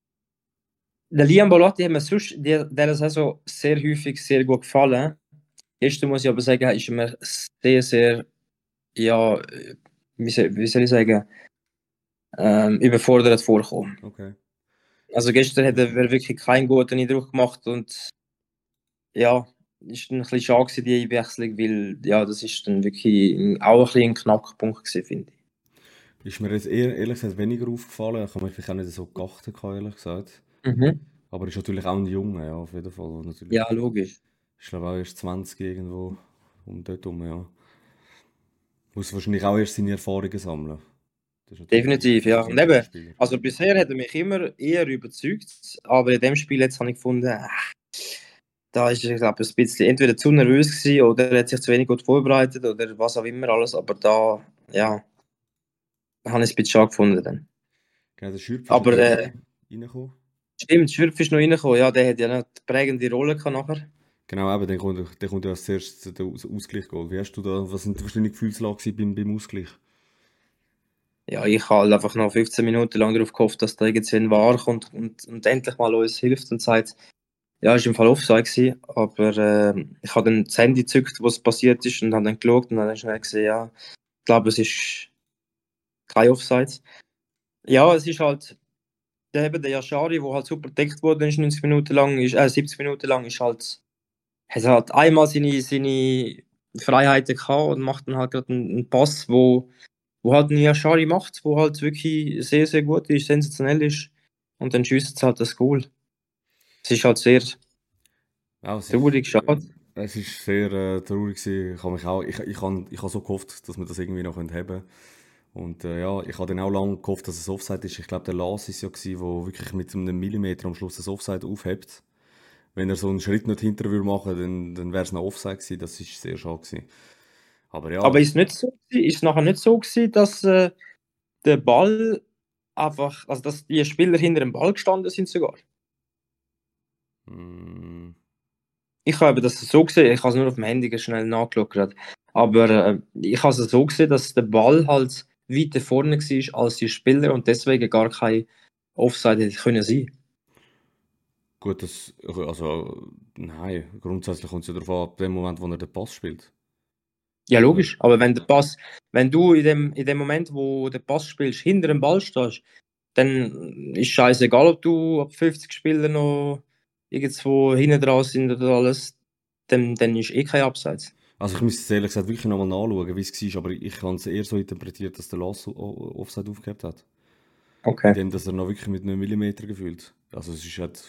Der Liam Bolatti hat mir sonst der, der Saison sehr häufig sehr gut gefallen. Gestern muss ich aber sagen, ist mir sehr, sehr, ja, äh, wie soll, wie soll ich sagen, ähm, überfordert vorgekommen. Okay. Also gestern hat er wirklich keinen guten Eindruck gemacht und ja, ist ein bisschen schade gewesen, die Einwechslung, weil ja, das ist dann wirklich ein- auch ein bisschen ein Knackpunkt gewesen, finde ich. Ist mir jetzt eher, ehrlich gesagt weniger aufgefallen. Ich habe mich vielleicht auch nicht so geachtet, ehrlich gesagt. Mhm. Aber ist natürlich auch ein Junge, ja, auf jeden Fall. Und natürlich, Ja, logisch. ich glaube auch erst zwanzig irgendwo um dort herum, ja. Muss wahrscheinlich auch erst seine Erfahrungen sammeln. Das ist natürlich ein, Definitiv, das ja. ist ein Und junger eben, Spieler. also bisher hat er mich immer eher überzeugt, aber in dem Spiel jetzt habe ich gefunden, ah, da ist er, glaube ich, ein bisschen entweder zu nervös gewesen oder er hat sich zu wenig gut vorbereitet oder was auch immer alles, aber da, ja, habe ich es ein bisschen schade gefunden dann. Genau, der Schürpf ist ja Aber dann äh, noch reingekommen. stimmt, Schürpf ist noch reingekommen, ja, der hat ja noch die prägende Rolle gehabt nachher. Genau, eben, dann kommt, dann kommt ja als erstes der Aus Ausgleich-Goal. Wie hast du da, was sind wahrscheinlich Gefühlslage beim, beim Ausgleich? Ja, ich habe halt einfach noch fünfzehn Minuten lang darauf gehofft, dass da irgendwie ein V A R kommt und, und endlich mal uns hilft und sagt, ja, ist im Fall Offside gewesen, aber äh, ich habe dann das Handy gezückt, was passiert ist und habe dann geschaut und dann habe ich schnell gesehen, ja, ich glaube, es ist, Kein Offsides. Ja, es ist halt, der, eben der Yashari, der halt super gedeckt wurde, ist neunzig Minuten lang, ist, äh, siebzig Minuten lang, ist halt, hat halt einmal seine, seine Freiheiten gehabt und macht dann halt gerade einen, einen Pass, wo, wo halt ein Yashari macht, wo halt wirklich sehr, sehr gut ist, sensationell ist. Und dann schießt es halt das Goal. Es ist halt sehr Ja, es ist, traurig, schade. es ist sehr äh, traurig gewesen. Ich habe mich auch, ich, ich, habe, ich habe so gehofft, dass wir das irgendwie noch haben können. Und äh, ja, ich habe dann auch lange gehofft, dass es Offside ist. Ich glaube, der Lars ist ja gewesen, der wirklich mit einem Millimeter am Schluss das Offside aufhebt. Wenn er so einen Schritt nicht hinterher würde machen, dann, dann wäre es noch Offside gewesen. Das ist sehr schade gewesen. Aber ja, Aber ist nicht so, gewesen- ist nachher nicht so gewesen, dass äh, der Ball einfach, also dass die Spieler hinter dem Ball gestanden sind sogar. mh, Ich habe das so gesehen, ich habe es nur auf dem Handy schnell nachgeschaut gerade. Aber äh, ich habe es so gesehen, dass der Ball halt weiter vorne war als die Spieler und deswegen gar kein Offside hätte können sein. gut, das, also, nein, grundsätzlich kommt es ja darauf an, ab dem Moment, wo er den Pass spielt. Ja, logisch. Aber wenn der Pass, wenn du in dem, in dem Moment, wo der Pass spielst, hinter dem Ball stehst, dann ist scheißegal, ob du ab fünfzig Spieler noch irgendwo hinten dran sind oder alles, dann, dann ist eh kein Abseits. Also ich müsste es ehrlich gesagt wirklich nochmal nachschauen, wie es war, aber ich habe es eher so interpretiert, dass der Lars o- o- Offside aufgehabt hat. Okay. Indem, dass er noch wirklich mit einem Millimeter gefühlt. Also es ist halt...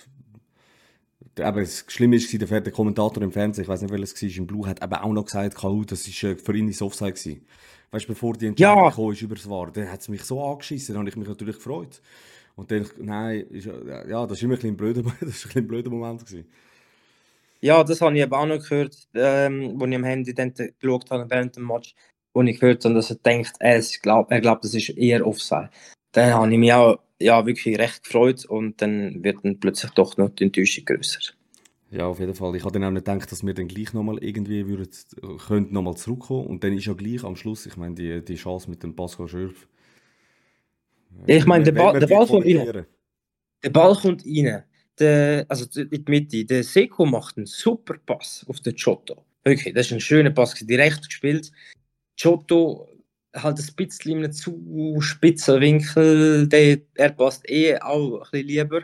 Aber das Schlimme ist, der, der Kommentator im Fernsehen, ich weiß nicht, welches es war, im Blue, hat eben auch noch gesagt, oh, das ist äh, für ihn ist Offside gewesen. Weißt du, bevor die Entscheidung Ja, gekommen ist über das V A R, dann hat es mich so angeschissen, dann habe ich mich natürlich gefreut. Und dann, nein, ist, ja, ja, das war immer ein bisschen ein blöder, das ist ein bisschen ein blöder Moment gewesen. ja, das habe ich eben auch noch gehört, ähm, wo ich am Handy dann te- geschaut habe während dem Match, wo ich gehört habe, dass er denkt, er, ist, glaub, er glaubt, das ist eher Offside. Dann habe ich mich auch ja, wirklich recht gefreut und dann wird dann plötzlich doch noch die Enttäuschung grösser. Ja, auf jeden Fall. Ich habe dann auch nicht gedacht, dass wir dann gleich nochmal irgendwie würden, könnten nochmal zurückkommen. Und dann ist ja gleich am Schluss, ich meine, die, die Chance mit dem Pascal Schürpf. Ja, ich meine, der, Wenn Ball, wir der die Ball kommt rein. kommentieren. Der Ball kommt rein. Der, also in die Mitte. Der Seko macht einen super Pass auf den Giotto. Wirklich, das ist ein schöner Pass, direkt gespielt. Giotto halt ein bisschen in einem zu spitzen Winkel. Der, er passt eh auch ein bisschen lieber.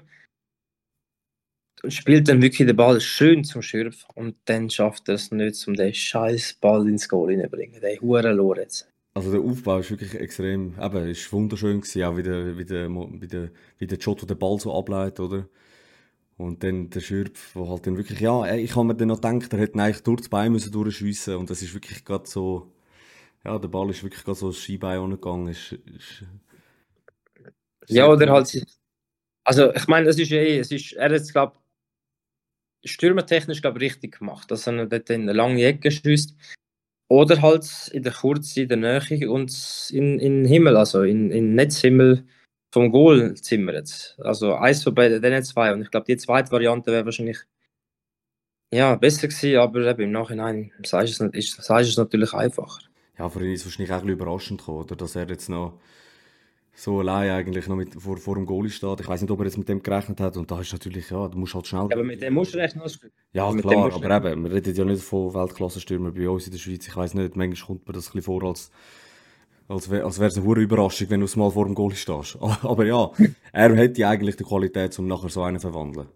Und spielt dann wirklich den Ball schön zum Schürf. Und dann schafft er es nicht, um den scheiß Ball ins Goal hineinzubringen. Der hure Lorenz. Also der Aufbau ist wirklich extrem, eben, ist wunderschön gewesen, auch wie der, wie der, wie der, wie der Giotto den Ball so ableitet, oder? Und dann der Schürpf, wo halt dann wirklich, ja, ich habe mir dann noch gedacht, er hätte eigentlich durch das Bein müssen durchschiessen und das ist wirklich gerade so, ja, der Ball ist wirklich gerade so das Skibein angegangen, ist, ist, ist Ja, sehr oder traurig. halt. Also, ich meine, es ist ja eh, es ist, er hat es, glaube stürmertechnisch, glaube richtig gemacht, dass er ihn dort in eine lange Ecke schießt. Oder halt in der Kurze, in der Nähe und in, in den Himmel, also in, in den Netzhimmel vom Goal zimmert. Also eins von beiden, den zwei. Und ich glaube, die zweite Variante wäre wahrscheinlich ja, besser gewesen, aber eben im Nachhinein sagst du es, nicht- ist- sagst du es natürlich einfacher. Ja, für ihn ist es wahrscheinlich auch ein bisschen überraschend gekommen, oder? Dass er jetzt noch so allein eigentlich noch mit, vor, vor dem Goalie steht. Ich weiß nicht, ob er jetzt mit dem gerechnet hat. Und da ist natürlich, ja, du musst halt schnell. Ja, aber mit dem musst du rechnen. als- Ja, also mit dem klar, musst du aber eben, wir reden ja nicht von Weltklasse-Stürmern bei uns in der Schweiz. Ich weiß nicht, manchmal kommt mir das ein bisschen vor, als, als, wär, als wäre es eine hohe Überraschung, wenn du mal vor dem Goalie stehst. Aber ja, er hätte ja eigentlich die Qualität, um nachher so einen zu verwandeln.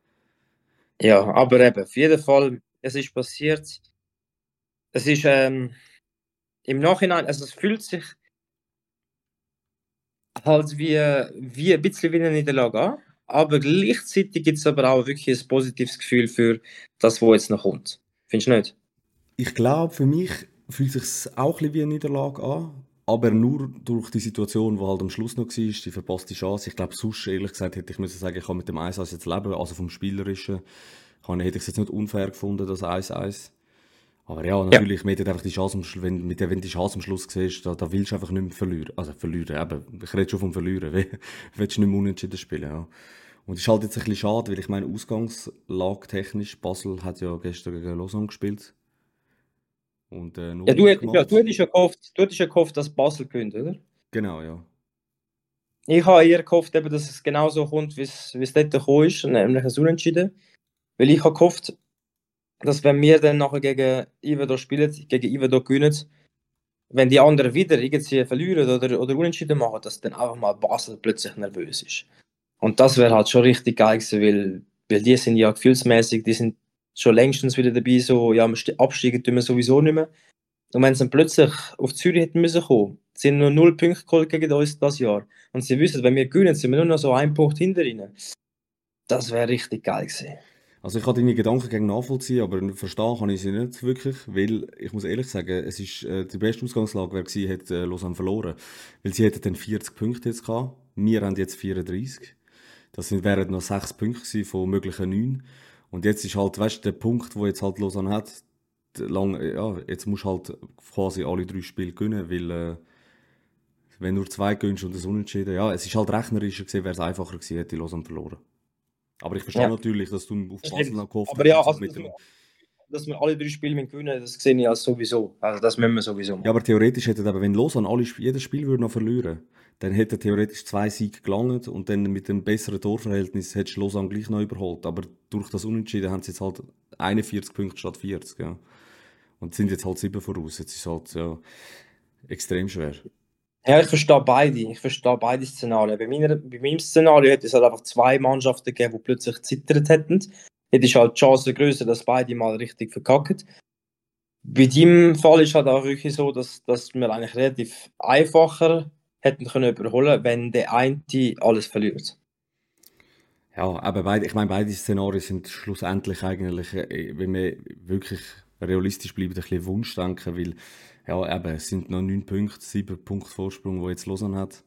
Ja, aber eben, auf jeden Fall, es ist passiert. Es ist ähm, im Nachhinein, also es fühlt sich halt wie, wie ein bisschen wie eine Niederlage an, aber gleichzeitig gibt es aber auch wirklich ein positives Gefühl für das, was jetzt noch kommt. Findest du nicht? Ich glaube, für mich fühlt es sich auch ein bisschen wie eine Niederlage an. Aber nur durch die Situation, die halt am Schluss noch war, die verpasste Chance. Ich glaube, sonst, ehrlich gesagt, hätte ich müssen sagen, ich kann mit dem eins eins jetzt leben. Also vom Spielerischen kann- hätte ich es jetzt nicht unfair gefunden, das eins eins. Aber ja, Ja. natürlich, man hat einfach die Chance am Schluss, wenn, mit der, wenn du die Chance am Schluss siehst, da, da willst du einfach nicht mehr verlieren. Also verlieren, eben. Ich rede schon vom Verlieren. Wie, willst du nicht mehr unentschieden spielen, ja. Und es ist halt jetzt ein bisschen schade, weil ich meine, Ausgangslage technisch, Basel hat ja gestern gegen Lausanne gespielt. Und äh, null Ja, du, Punkte hätt- ja, gemacht. du hättest ja gehofft, du hättest ja gehofft, dass Basel gewinnt, oder? Genau, ja. Ich habe eher gehofft, eben, dass es genau so kommt, wie es wie es dort gekommen ist, nämlich ein Unentschieden. Weil ich habe gehofft, dass wenn wir dann nachher gegen Iverdor spielen, gegen Iverdor gewinnen, wenn die anderen wieder irgendwie verlieren oder, oder unentschieden machen, dass dann einfach mal Basel plötzlich nervös ist. Und das wäre halt schon richtig geil gewesen, weil, weil die sind ja gefühlsmäßig, die sind schon längstens wieder dabei, so, ja, wir st- absteigen tun wir sowieso nicht mehr. Und wenn sie dann plötzlich auf Zürich hätten müssen kommen, sind nur null Punkte geholt gegen uns das Jahr. Und sie wissen, wenn wir gewinnen, sind wir nur noch so ein Punkt hinter ihnen. Das wäre richtig geil gewesen. Also ich kann deine Gedanken gegen nachvollziehen, aber verstehen kann ich sie nicht wirklich, weil ich muss ehrlich sagen, es ist äh, die beste Ausgangslage, wer gewesen, hat äh, Lausanne verloren. Weil sie hätten dann vierzig Punkte jetzt gehabt, wir haben jetzt vierunddreißig. Das sind, wären noch sechs Punkte gewesen von möglichen neun. Und jetzt ist halt, weißt du, der Punkt, wo jetzt halt Lausanne hat, d- lang, ja, jetzt musst du halt quasi alle drei Spiele gewinnen, weil äh, wenn nur zwei gewinnst und das Unentschieden, ja, es ist halt rechnerischer gewesen, wäre es einfacher gewesen, hätte Lausanne verloren. Aber ich verstehe Ja, natürlich, dass du auf das Basel stimmt. noch gehofft Aber hast, ja, und so also, mit dass dem... wir, dass wir alle drei Spiele gewinnen, das sehe ich als sowieso. Also das müssen wir sowieso Ja, machen. aber theoretisch hätte aber, wenn Lausanne alle, Sp- jedes Spiel würde noch verlieren, dann hätte theoretisch zwei Siege gelangt und dann mit dem besseren Torverhältnis hättest du Lausanne gleich noch überholt. Aber durch das Unentschieden haben sie jetzt halt einundvierzig Punkte statt vierzig, ja. Und sind jetzt halt sieben voraus. Jetzt ist es halt, ja, extrem schwer. Ja, ich verstehe beide. Ich verstehe beide Szenarien. Bei, meiner, bei meinem Szenario hätte es halt einfach zwei Mannschaften gegeben, die plötzlich zittert hätten. Hätte ich halt die Chance größer, dass beide mal richtig verkacken. Bei deinem Fall ist halt auch wirklich so, dass, dass wir eigentlich relativ einfacher hätten können überholen, wenn der eine alles verliert. Ja, aber beide, ich meine, beide Szenarien sind schlussendlich eigentlich, äh, wenn wir wirklich realistisch bleiben, ein bisschen Wunschdenken, weil, ja, eben, es sind noch neun Punkte, sieben Punkte Vorsprung, wo jetzt Lausanne hat.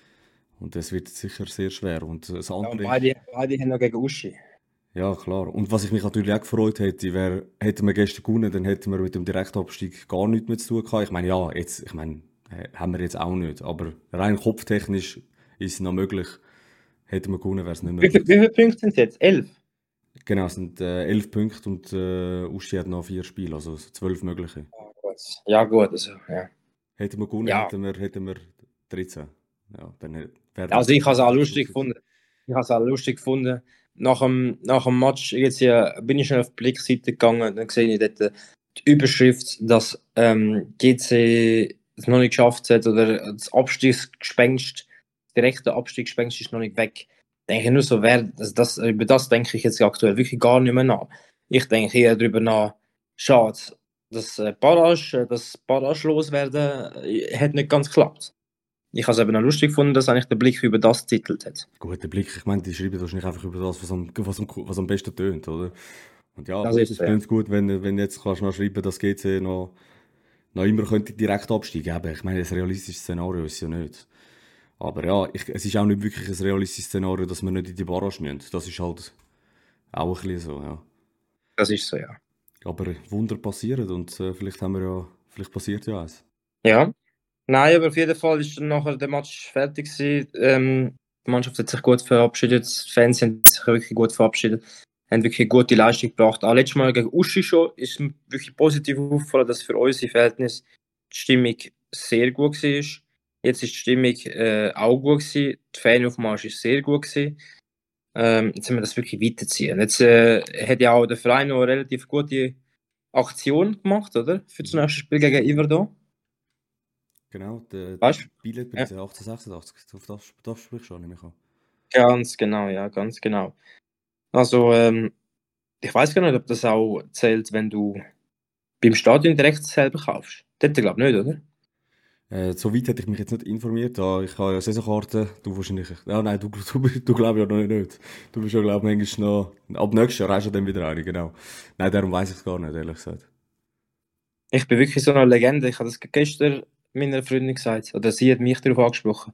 Und das wird sicher sehr schwer. Und das Ja, und andere ist, beide, beide haben noch gegen Uschi. ja klar. Und was ich mich natürlich auch gefreut hätte, wäre, hätten wir gestern gewonnen, dann hätten wir mit dem Direktabstieg gar nichts mehr zu tun gehabt. Ich meine, ja, jetzt, ich meine, äh, haben wir jetzt auch nicht. Aber rein kopftechnisch ist es noch möglich. Hätten wir gewonnen, wäre es nicht Wie, möglich viel- wie gewesen. viele Punkte sind es jetzt? Elf? Genau, es sind äh, elf Punkte und äh, Uschi hat noch vier Spiele, also zwölf mögliche. Ja, gut. Ja, gut, also, ja. Hätten wir gewonnen, Ja, hätten wir, hätten wir dreizehn. Ja, dann hätte- wäre also das ich habe es auch am lustig Schluss gewesen. gefunden. Ich habe es auch lustig gefunden. Nach dem, nach dem Match jetzt hier, bin ich schnell auf die Blickseite gegangen und dann sehe ich dort äh, die Überschrift, dass ähm, G C es noch nicht geschafft hat oder das Abstiegsgespenst, das direkte Abstiegsgespenst ist noch nicht weg. Denke ich nur so, wer, das, das, über das denke ich jetzt aktuell wirklich gar nicht mehr nach. Ich denke eher darüber nach, schade, dass äh, Barrage, äh, das Barrage loswerden äh, hat nicht ganz geklappt. Ich habe es eben noch lustig gefunden, dass eigentlich der Blick über das titelt hat. Guter Blick, ich meine, die schreiben wahrscheinlich einfach über das, was am, was am, was am besten tönt, oder? Und ja, Das ist es so, ja. tönt gut, wenn, wenn jetzt kannst du noch schreiben, dass G C noch, noch immer könnte direkt absteigen. Eben, ich meine, ein realistisches Szenario ist es ja nicht. Aber ja, ich, es ist auch nicht wirklich ein realistisches Szenario, dass wir nicht in die Barrage müssen. Das ist halt auch ein bisschen so, ja. Das ist so, ja. Aber Wunder passieren und äh, vielleicht haben wir ja, vielleicht passiert ja eins. Ja. Nein, aber auf jeden Fall ist dann nachher der Match fertig gewesen. Ähm, die Mannschaft hat sich gut verabschiedet, die Fans haben sich wirklich gut verabschiedet, haben wirklich eine gute Leistung gebracht. Auch letztes Mal gegen Uschi schon ist mir wirklich positiv aufgefallen, dass für unsere Verhältnisse die Stimmung sehr gut war. Jetzt ist die Stimmung äh, auch gut gewesen. Die Fanaufmarsch ist sehr gut gewesen. Ähm, jetzt müssen wir das wirklich weiterziehen. Jetzt äh, hat ja auch der Verein noch eine relativ gute Aktion gemacht, oder? Für das Mhm. nächste Spiel gegen Iverdon. Genau, der Weißt du? Ja, Billett-Preis achtzehnhundertsechsundachtzig, auf das, das sprichst du schon nicht mehr. ganz genau, ja, ganz genau. Also, ähm, ich weiß gar nicht, ob das auch zählt, wenn du beim Stadion direkt selber kaufst. Das glaube ich nicht, oder? Äh, so weit hätte ich mich jetzt nicht informiert. Ja, ich habe ja Saisonkarte, du wahrscheinlich. Ja, nein, du, du, du, du glaubst ja noch nicht. Du bist ja, glaube ich, manchmal noch. Ab nächstes Jahr hast du dann wieder eine, genau. Nein, darum weiß ich es gar nicht, ehrlich gesagt. Ich bin wirklich so eine Legende. Ich habe das gestern meiner Freundin gesagt, oder sie hat mich darauf angesprochen.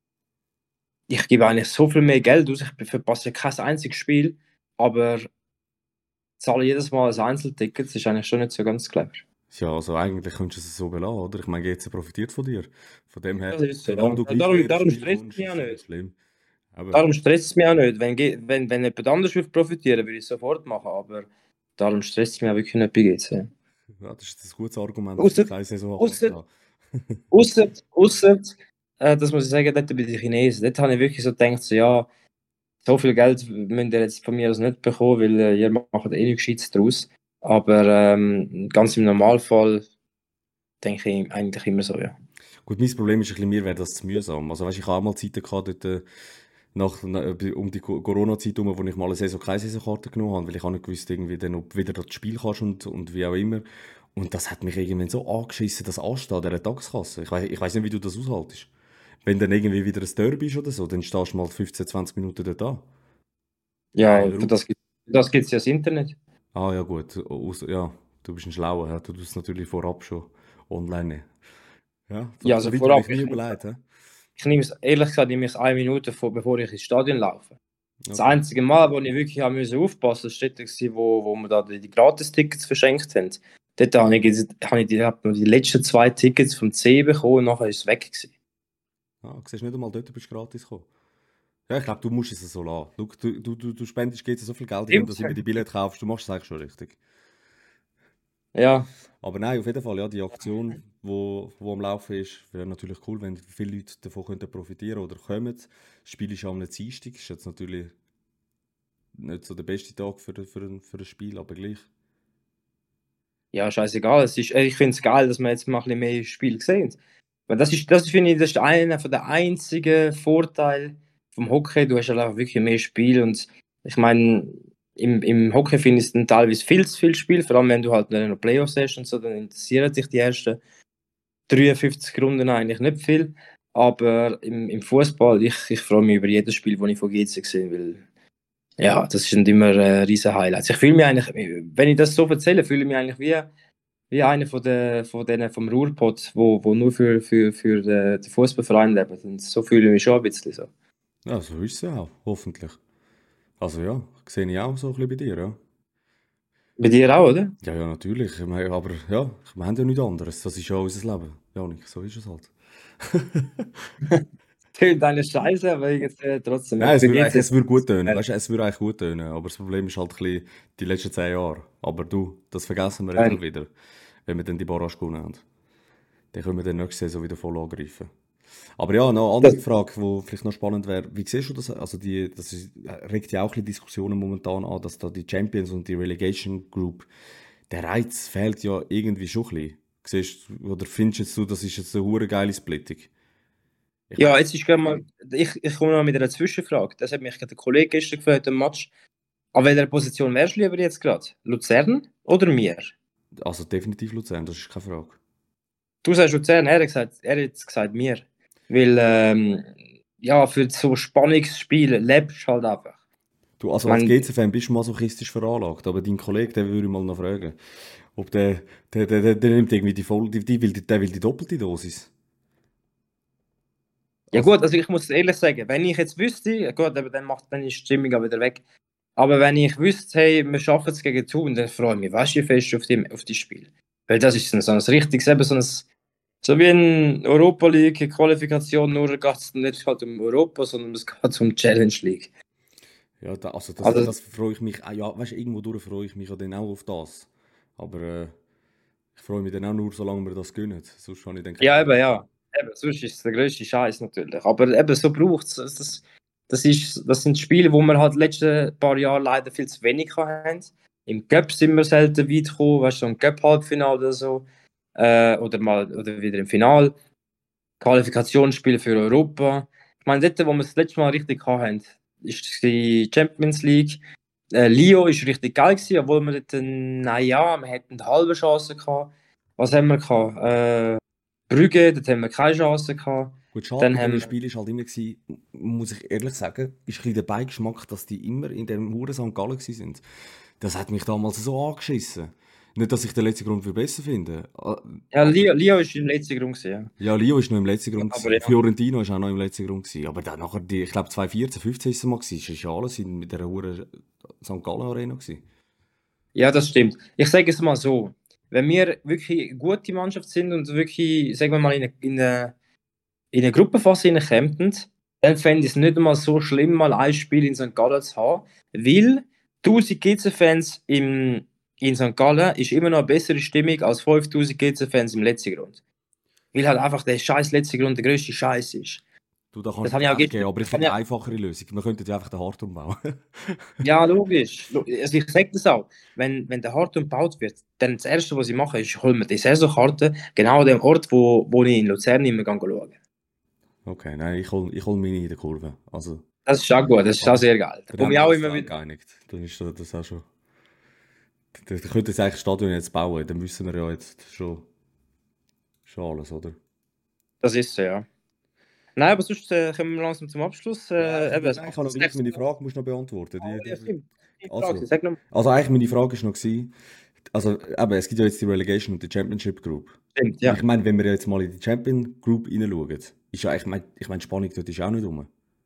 Ich gebe eigentlich so viel mehr Geld aus, ich verpasse kein einziges Spiel, aber zahle jedes Mal ein Einzelticket. Das ist eigentlich schon nicht so ganz clever. Ja, also eigentlich könntest du es so belassen, oder? Ich meine, G C profitiert von dir. Von dem her, Das ist so. solange du Ja. gleich Darum, jedes darum Spiel stresst es kommst, mich ist auch es nicht nicht. schlimm. Aber Darum stresst es mich auch nicht. Wenn, ge- wenn, wenn jemand anderes würde profitieren, würde ich es sofort machen, aber darum stresst es mich auch wirklich nicht bei G C. ja, das ist ein gutes Argument, Ausser, für keine Saison ausser, ausser, ausser, äh, das muss ich sagen, dort bei den Chinesen, dort habe ich wirklich so gedacht, so, ja, so viel Geld müsst ihr jetzt von mir aus nicht bekommen, weil äh, ihr macht eh nichts Gescheites draus. Aber ähm, ganz im Normalfall denke ich eigentlich immer so, ja. Gut, mein Problem ist ein bisschen, mir wäre das zu mühsam. Also weißt, ich habe auch mal Zeiten gehabt, dort, äh, nach, na- um die Co- Corona-Zeit herum, wo ich mal eine Saison keine Saisonkarte genommen habe, weil ich auch nicht gewusst, irgendwie dann, ob du wieder das Spiel kannst und, und wie auch immer. Und das hat mich irgendwann so angeschissen, das Anstehen der Tagskasse. Ich weiß ich weiss nicht, wie du das aushaltest. Wenn dann irgendwie wieder ein Derby ist oder so, dann stehst du mal fünfzehn, zwanzig Minuten dort an. Ja, Hör für auf. das gibt das gibt's ja das Internet. Ah ja gut, aus, ja, du bist ein Schlauer, ja. Du tust es natürlich vorab schon online nehmen. Ja, so, Ja, so also weit habe vorab, ich nie ich, überlegt. Hä? ich nehme es, ehrlich gesagt, nehme ich es eine Minute vor, bevor ich ins Stadion laufe. Das Okay. einzige Mal, wo ich wirklich haben müssen aufpassen musste, war dort, wo, wo wir da die, die Gratis-Tickets verschenkt haben. Dort habe ich, jetzt- habe ich die, hab nur die letzten zwei Tickets vom C bekommen und nachher ist es weg gewesen. Ah, du siehst nicht einmal dort, bist du gratis gekommen. Ja, ich glaube, du musst es so lassen. Schau, du, du, du, du spendest jetzt so viel Geld, indem du Stimmt. immer die Billette kaufst. Du machst es eigentlich schon richtig. Ja, Aber nein, auf jeden Fall, ja, die Aktion, wo, wo am Laufen ist, wäre natürlich cool, wenn viele Leute davon könnten profitieren oder kommen. Das Spiel ist ja am Dienstag, ist jetzt natürlich nicht so der beste Tag für, für, ein, für ein Spiel, aber gleich. ja, scheißegal. Es ist, äh, ich finde es geil, dass wir jetzt mal ein bisschen mehr Spiel sehen. Weil das ist, das finde ich, das ist einer von der einzigen Vorteile vom Hockey. Du hast halt einfach wirklich mehr Spiel und ich meine, im, im Hockey findest du dann teilweise viel zu viel Spiel, vor allem wenn du halt noch Playoffs hast und so, dann interessieren dich die ersten dreiundfünfzig Runden eigentlich nicht viel. Aber im, im Fußball, ich, ich freue mich über jedes Spiel, das ich von G C gesehen will. Ja, das sind immer äh, riesen Highlights. Ich fühle mich eigentlich, wenn ich das so erzähle, fühle ich mich eigentlich wie wie einer von, der, von denen vom Ruhrpott, wo, wo nur für, für, für den, den Fußballverein leben. Und so fühle ich mich schon ein bisschen so. Ja, so ist es ja auch, hoffentlich. Also ja, sehe ich auch so ein bisschen bei dir, ja. Bei dir auch, oder? Ja, ja, natürlich. Ich meine, aber ja, wir haben ja nichts anderes. Das ist ja unser Leben. Janik, so ist es halt. Tönt eine Scheiße, aber jetzt äh, trotzdem. Nein, Ich es bin würde, jetzt eigentlich- es würde gut tönen. äh, Weißt du, es würde eigentlich gut tönen. Aber das Problem ist halt ein bisschen die letzten zehn Jahre. Aber du, das vergessen wir ein, einfach wieder, wenn wir dann die Barrage gewonnen haben. Dann können wir dann nächste Saison wieder voll angreifen. Aber ja, noch eine das, andere Frage, die vielleicht noch spannend wäre. Wie siehst du das? Also die, das ist, regt ja auch ein bisschen Diskussionen momentan an, dass da die Champions und die Relegation Group, der Reiz fehlt ja irgendwie schon ein bisschen. Siehst, du- oder findest du, das ist jetzt eine hure geile Splittung? Ich ja, meine, jetzt ist gerade mal, ich, ich komme noch mit einer Zwischenfrage. Das hat mich gerade der Kollege gestern gefragt im Match. An welcher Position wärst du lieber jetzt gerade? Luzern oder mir? also definitiv Luzern, das ist keine Frage. Du sagst Luzern, er hat gesagt, er hat jetzt gesagt mir. Weil, ähm, ja, für so Spannungsspiele lebst du halt einfach. Du, Ich also als meine, G C-Fan bist du masochistisch veranlagt, aber dein Kollege, den würde ich mal noch fragen, ob der, der, der, der, der nimmt irgendwie die voll, die, die will, die, der will die doppelte Dosis. ja Also, gut, also ich muss ehrlich sagen, wenn ich jetzt wüsste, ja gut, aber dann macht dann ist die Stimmung auch wieder weg. Aber wenn ich wüsste, hey, wir schaffen es gegen Thun, dann freue ich mich weißt du fest auf die, auf die Spiel. Weil das ist so ein, so ein richtiges, eben so ein, so wie in Europa League Qualifikation, nur geht es nicht halt um Europa, sondern es geht um Challenge League. ja, da, also das, Also, das freue ich mich, ah, ja, weißt du, irgendwo durch freue ich mich ja dann auch auf das. Aber äh, ich freue mich dann auch nur, solange wir das gönnen. Sonst habe ich dann keinen ja, Bock. eben, ja. Eben, sonst ist es der grösste Scheiß natürlich. Aber eben, so braucht es. Das, das, ist, das sind Spiele, wo wir halt die letzten paar Jahre leider viel zu wenig haben. Im Cup sind wir selten weit gekommen, weißt du, so ein Cup-Halbfinale oder so. Äh, oder mal oder wieder im Finale. Qualifikationsspiele für Europa. Ich meine, dort, wo wir das letzte Mal richtig hatten, ist die Champions League. Äh, Lyon ist richtig geil gewesen, obwohl wir dort, äh, naja, wir hätten eine halbe Chance gehabt. Was haben wir gehabt? Äh, Brügge, dort haben wir keine Chance gehabt. Gut, schade Dann bei diesen haben Spielen war halt immer, gewesen, muss ich ehrlich sagen, ist ein bisschen der Beigeschmack, dass die immer in dem Huren Sankt Gallen waren. Das hat mich damals so angeschissen. Nicht, dass ich den letzten Grund für besser finde. Ah, ja, Lyon, Lyon ist im letzten Grund gewesen, ja. ja, Leo war noch im letzten Grund. Aber gewesen. ja. Fiorentino war auch noch im letzten Grund. Gewesen. Aber dann nachher, die, ich glaube zwanzig vierzehn, fünfzehn ist es mal gewesen. Das war ja alles in, mit der Huren Sankt Gallen Arena gewesen. Ja, das stimmt. Ich sage es mal so. Wenn wir wirklich eine gute Mannschaft sind und wirklich, sagen wir mal, in eine, in eine, in eine Gruppenphase hineinkämpfen, dann fände ich es nicht einmal so schlimm, mal ein Spiel in Sankt Gallen zu haben, weil tausend G C-Fans im, in Sankt Gallen ist immer noch eine bessere Stimmung als fünftausend G C-Fans im letzten Grund. Weil halt einfach der scheiß letzte Grund der grösste Scheiß ist. Du, da kann Das ich habe dir ich auch recht geben, gestern. aber ich Das habe hätte ich, eine einfachere Lösung. Wir könnten ja einfach den Hart umbauen. ja, logisch. Lo- Also ich sage das auch. Wenn, wenn der Hart gebaut wird, dann das Erste, was ich mache, ist, ich hole mir die Saisonkarte genau an dem Ort, wo, wo ich in Luzern immer gehe schauen. Okay, nein, ich hole ich hol meine in der Kurve. Also, Das ist auch gut, das ist auch aber sehr geil. Da dann komme haben ich wir auch uns immer da auch wieder. geeinigt. Dann ist das das auch schon... Da da könnte jetzt eigentlich das Stadion jetzt bauen, dann wissen wir ja jetzt schon, schon alles, oder? Das ist so, ja. Nein, aber sonst äh, kommen wir langsam zum Abschluss. Ja, Äh, ich, eben, nein, es ich macht habe noch das gleich nächste meine Mal. Frage musst du noch beantworten. Ah, Die, ja, die, stimmt. Die Frage, also, sag noch. also eigentlich meine Frage ist noch gewesen, also eben, es gibt ja jetzt die Relegation und die Championship Group. Stimmt, Und ja. ich meine, wenn wir jetzt mal in die Champion Group reinschauen, ist ja eigentlich, mein, ich meine, die Spannung dort ist auch nicht rum.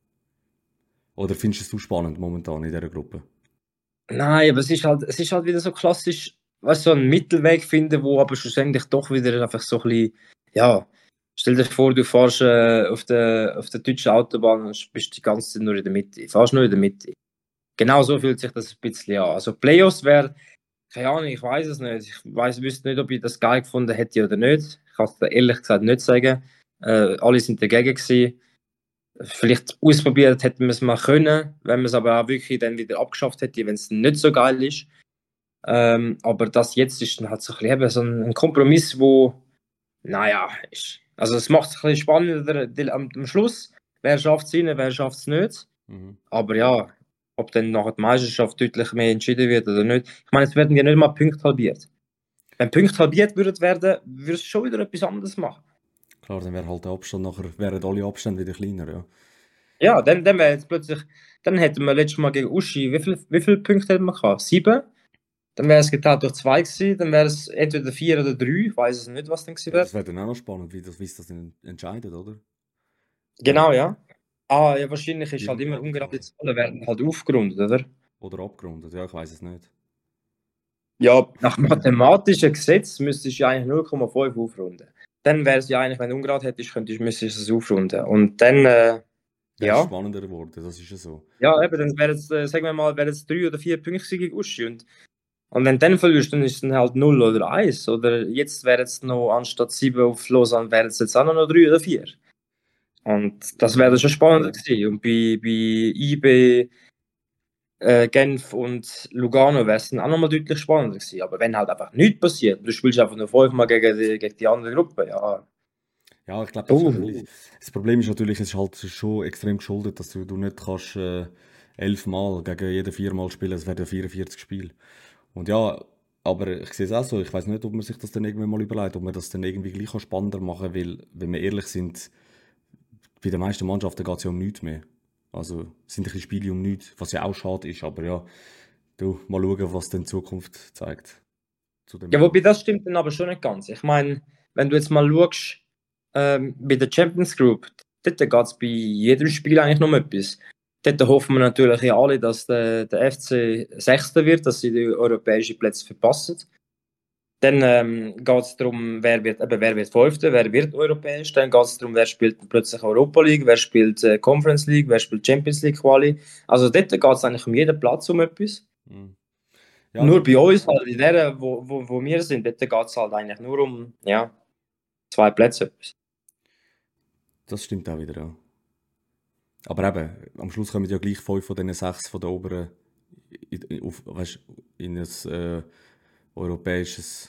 Oder findest du es zu spannend momentan in dieser Gruppe? Nein, aber es ist halt, es ist halt wieder so klassisch, weißt du, so einen Mittelweg finden, wo aber schlussendlich doch wieder einfach so ein bisschen, ja, stell dir vor, du fährst äh, auf der, auf der deutschen Autobahn und bist die ganze Zeit nur in der Mitte. Fährst nur in der Mitte. Genau so fühlt sich das ein bisschen an. Also Playoffs wäre, keine Ahnung, ich weiß es nicht. Ich weiß, wüsste nicht, ob ich das geil gefunden hätte oder nicht. Ich kann es dir ehrlich gesagt nicht sagen. Äh, alle sind dagegen gewesen. Vielleicht ausprobiert hätten wir es mal können, wenn man es aber auch wirklich dann wieder abgeschafft hätte, wenn es nicht so geil ist. Ähm, aber das jetzt ist dann halt so ein bisschen eben so ein, ein Kompromiss, wo, naja, ist. Also es macht es ein bisschen spannender die- am, am Schluss. Wer schafft es rein, wer schafft es nicht. Mhm. Aber ja, ob dann nachher die Meisterschaft deutlich mehr entschieden wird oder nicht. Ich meine, es werden ja nicht mal Punkte halbiert. Wenn Punkte halbiert würden werden, würdest du schon wieder etwas anderes machen. Klar, dann wäre halt der Abstand nachher, wären alle Abstände wieder kleiner, ja. Ja, dann, dann wäre jetzt plötzlich, dann hätten wir letztes Mal gegen Uschi, wie, viel, wie viele Punkte hätten wir gehabt? Sieben? Dann wäre es geteilt durch zwei gewesen, dann wäre es entweder vier oder drei, ich weiß es nicht, was dann gewesen Ja, wäre. das wäre dann auch noch spannend, wie das, wie es das dann entscheidet, oder? Genau, ja. Ah, ja, wahrscheinlich ist halt immer Irgendwann ungerade quasi. Zahlen werden halt aufgerundet, oder? Oder abgerundet, ja, ich weiß es nicht. Ja, nach mathematischem Gesetz müsstest du ja eigentlich null Komma fünf aufrunden. Dann wäre es ja eigentlich, wenn du ungerade hättest, könntest, müsstest du es aufrunden. Und dann, äh, Wäre es ja, spannender geworden, das ist ja so. ja, eben, dann wäre es, äh, sagen wir mal, wäre es drei oder vier Punkte gegen Uschi. Und, und wenn du dann verlierst, dann ist es dann halt null oder eins. Oder jetzt wäre es noch, anstatt sieben auf Lausanne, wäre es jetzt auch noch drei oder vier. Und das wäre dann schon spannender gewesen. Und bei, bei I B, äh, Genf und Lugano wäre es dann auch nochmal deutlich spannender gewesen. Aber wenn halt einfach nichts passiert, du spielst einfach nur fünfmal gegen die, gegen die andere Gruppe, ja. Ja, ich glaube, das, ist Uh. ein bisschen- das Problem ist natürlich, es ist halt schon extrem geschuldet, dass du, du nicht kannst äh, elfmal gegen jeden viermal spielen, es wären ja vierundvierzig Spiele. Und ja, aber ich sehe es auch so, ich weiß nicht, ob man sich das dann irgendwann mal überlegt, ob man das dann irgendwie gleich auch spannender machen kann, weil, wenn wir ehrlich sind, bei den meisten Mannschaften geht es ja um nichts mehr. Also es sind ein bisschen Spiele um nichts, was ja auch schade ist, aber ja, du, mal schauen, was dann die Zukunft zeigt. Zu dem Ja, wobei Thema. das stimmt dann aber schon nicht ganz. Ich meine, wenn du jetzt mal schaust, ähm, bei der Champions Group, dort geht es bei jedem Spiel eigentlich noch um etwas. Dort hoffen wir natürlich ja alle, dass der, der F C Sechster wird, dass sie die europäischen Plätze verpassen. Dann ähm, geht es darum, wer wird, eben, wer wird Fünfter, wer wird europäisch. Dann geht es darum, wer spielt plötzlich Europa League, wer spielt äh, Conference League, wer spielt Champions League Quali. Also dort geht es eigentlich um jeden Platz um etwas. Mhm. Ja, Nur das, bei uns, halt, in der, wo, wo, wo wir sind, dort geht es halt eigentlich nur um ja, zwei Plätze. das stimmt auch wieder, ja. Aber eben, am Schluss kommen ja gleich fünf von diesen sechs von der oberen in, in, auf, weißt, in ein äh, europäisches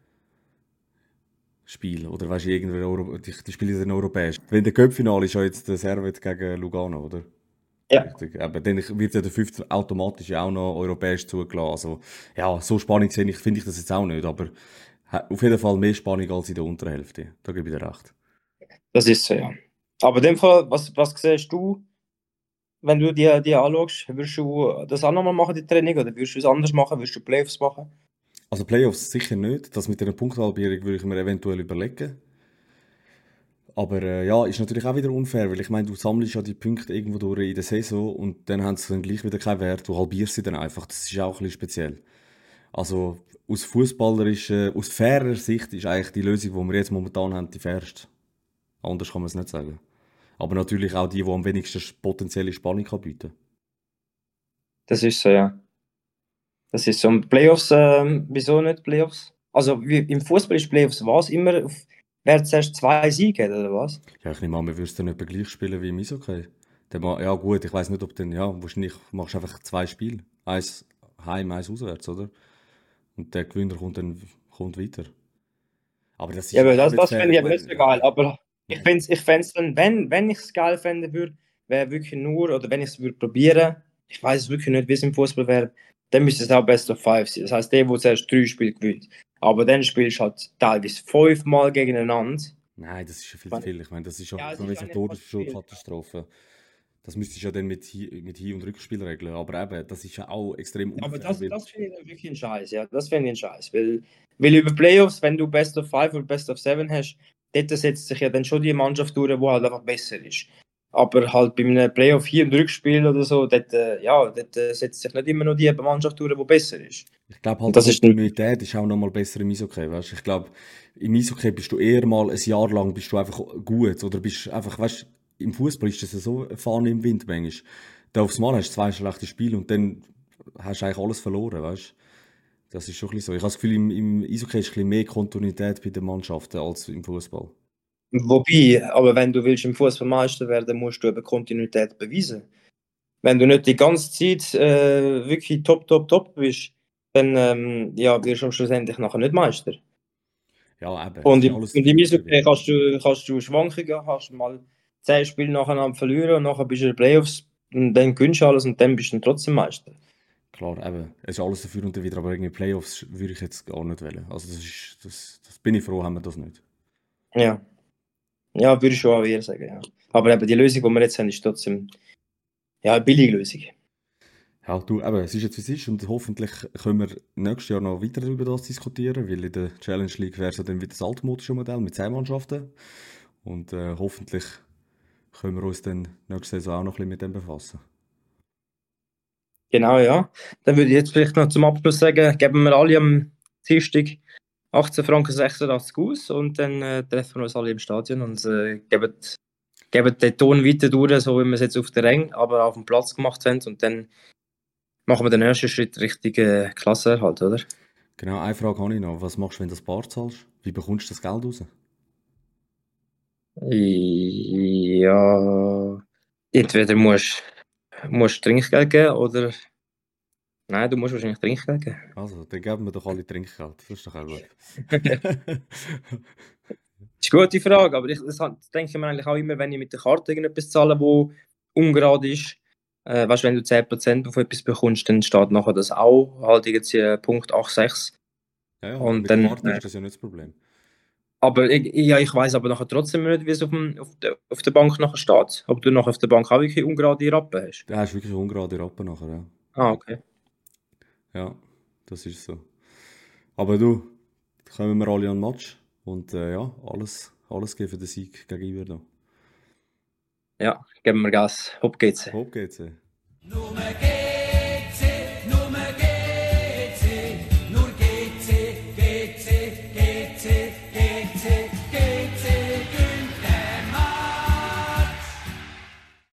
Spiel. Oder weißt du, irgendwie Euro, die, die spielen dann europäisch. Wenn der Cup-Finale ist ja jetzt der Servet gegen Lugano, oder? Ja, Richtig. Eben, dann wird ja der fünfte automatisch auch noch europäisch zugelassen. Also, ja, so spannend sehe ich, finde ich das jetzt auch nicht, aber ha- auf jeden Fall mehr Spannung als in der unteren Hälfte. Da gebe ich dir recht. das ist so, ja. Aber in dem Fall, was, was siehst du, wenn du dir die anschaust? Würdest du das auch nochmal machen, die Training? Oder würdest du es anders machen? Würdest du Playoffs machen? Also Playoffs sicher nicht. Das mit einer Punkthalbierung würde ich mir eventuell überlegen. Aber äh, ja, ist natürlich auch wieder unfair, weil ich meine, du sammelst ja die Punkte irgendwo durch in der Saison und dann haben sie dann gleich wieder keinen Wert. Du halbierst sie dann einfach. Das ist auch ein bisschen speziell. Also aus fußballerischer, aus fairer Sicht ist eigentlich die Lösung, die wir jetzt momentan haben, die fairste. Anders kann man es nicht sagen. Aber natürlich auch die, die am wenigsten potenzielle Spannung kann bieten. Das ist so, ja. Das ist so. Und Playoffs, ähm, wieso nicht Playoffs? Also wie, im Fußball ist Playoffs was immer, auf, wer zuerst zwei Siege hat, oder was? Ja, ich nehme an, wir würden dann etwa gleich spielen wie im Eishockey. Dann ma- Ja gut, ich weiß nicht, ob dann, ja, wahrscheinlich machst du einfach zwei Spiele. Eins heim, eins auswärts, oder? Und der Gewinner kommt dann kommt weiter. Aber das Ja, ist aber ja auch das, nicht das fair. finde Ich ich aber nicht meine, so geil. Aber ich nein. finde es ich fänd's dann, wenn, wenn ich es geil fände würde, wäre wirklich nur, oder wenn ich es würde probieren, ich weiß es wirklich nicht, wie es im Fußball wäre, dann müsste es auch Best of Five sein. Das heißt, der, der zuerst drei Spiele gewinnt. Aber dann spielst du halt teilweise fünfmal gegeneinander. Nein, das ist ja viel Ich zu meine, viel. Ich meine, das ist schon ja, es ist eigentlich organisatorisch fast schon eine viel. Katastrophe. Das müsstest du ja dann mit, Hin- mit Hin- und Rückspiel regeln. Aber eben, das ist ja auch extrem Aber unfair, das, weil das finde ich dann wirklich ein Scheiß, ja. Das finde ich ein Scheiß. Weil, weil über Playoffs, wenn du Best of Five oder Best of Seven hast, dort setzt sich ja dann schon die Mannschaft durch, die halt einfach besser ist. Aber halt bei einem Playoff hier im Rückspiel oder so, dort, äh, ja, dort äh, setzt sich nicht immer nur die Mannschaft durch, die besser ist. ich glaube Und halt, die das ist dann, Kontinuität ist auch nochmal besser im Eishockey, weißt? Ich glaube, im Eishockey bist du eher mal ein Jahr lang bist du einfach gut oder bist einfach, weißt, im Fußball ist das ja so eine Fahne im Wind manchmal. Da aufs Mal hast du zwei schlechte Spiele und dann hast du eigentlich alles verloren, weißt? Das ist schon ein bisschen so. Ich habe das Gefühl, im, im Eishockey ist ein bisschen mehr Kontinuität bei den Mannschaften als im Fußball. wobei, aber wenn du willst im Fußball Meister werden, musst du eben Kontinuität beweisen. Wenn du nicht die ganze Zeit äh, wirklich top, top, top bist, dann ähm, ja, wirst du schlussendlich nachher nicht Meister. Ja, eben, es Und ist ja im, alles und im dafür und Eishockey dawider. kannst du, kannst du Schwankungen, hast du mal zehn Spiele nacheinander verlieren und nachher bist du in den Playoffs und dann gewinnst du alles und dann bist du dann trotzdem Meister. Klar, eben, es ist alles dafür und dawider, aber irgendwie Playoffs würde ich jetzt gar nicht wählen. Also das ist, das, das bin ich froh, haben wir das nicht. Ja, ja, würde ich schon auch eher sagen, ja. Aber eben die Lösung, die wir jetzt haben, ist trotzdem ja, eine billige Lösung. Ja, du, eben, es ist jetzt wie es ist und hoffentlich können wir nächstes Jahr noch weiter darüber das diskutieren, weil in der Challenge League wäre es ja dann wieder das altmodische Modell mit zehn Mannschaften und äh, hoffentlich können wir uns dann nächste Saison auch noch ein bisschen mit dem befassen. Genau, ja. Dann würde ich jetzt vielleicht noch zum Abschluss sagen, geben wir alle am Dienstag achtzehn Franken sechsundachtzig aus und dann äh, treffen wir uns alle im Stadion und äh, geben, geben den Ton weiter durch, so wie wir es jetzt auf der Ränge, aber auf dem Platz gemacht haben und dann machen wir den ersten Schritt Richtung äh, Klassenerhalt, oder? Genau, eine Frage habe ich noch. Was machst du, wenn du das Bar zahlst? Wie bekommst du das Geld raus? Ja, entweder musst musst du Trinkgeld geben oder... Nein, du musst wahrscheinlich Trinkgeld geben. Also, dann geben wir doch alle Trinkgeld. Das ist doch auch gut. Das ist eine gute Frage, aber ich, das, hat- das denke ich mir eigentlich auch immer, wenn ich mit der Karte irgendetwas zahle, wo ungerade ist. Äh, weißt du, wenn du zehn Prozent auf etwas bekommst, dann steht nachher das auch, halt irgendwie Punkt sechsundachtzig. Ja, ja, Und mit der dann, Karte äh, ist das ja nicht das Problem. aber ich, ja, ich weiß aber nachher trotzdem nicht, wie es auf, dem, auf, der, auf der Bank nachher steht. Ob du nachher auf der Bank auch wirklich ungerade Rappen hast. Da hast du wirklich ungerade Rappen nachher, ja. Ah, okay. Ja, das ist so. Aber du, kommen wir alle an den Match und äh, ja, alles, alles geben für den Sieg gegen Iverdon. Ja, geben wir Gas. Hopp geht's. Hopp geht's. äh. Nummer geht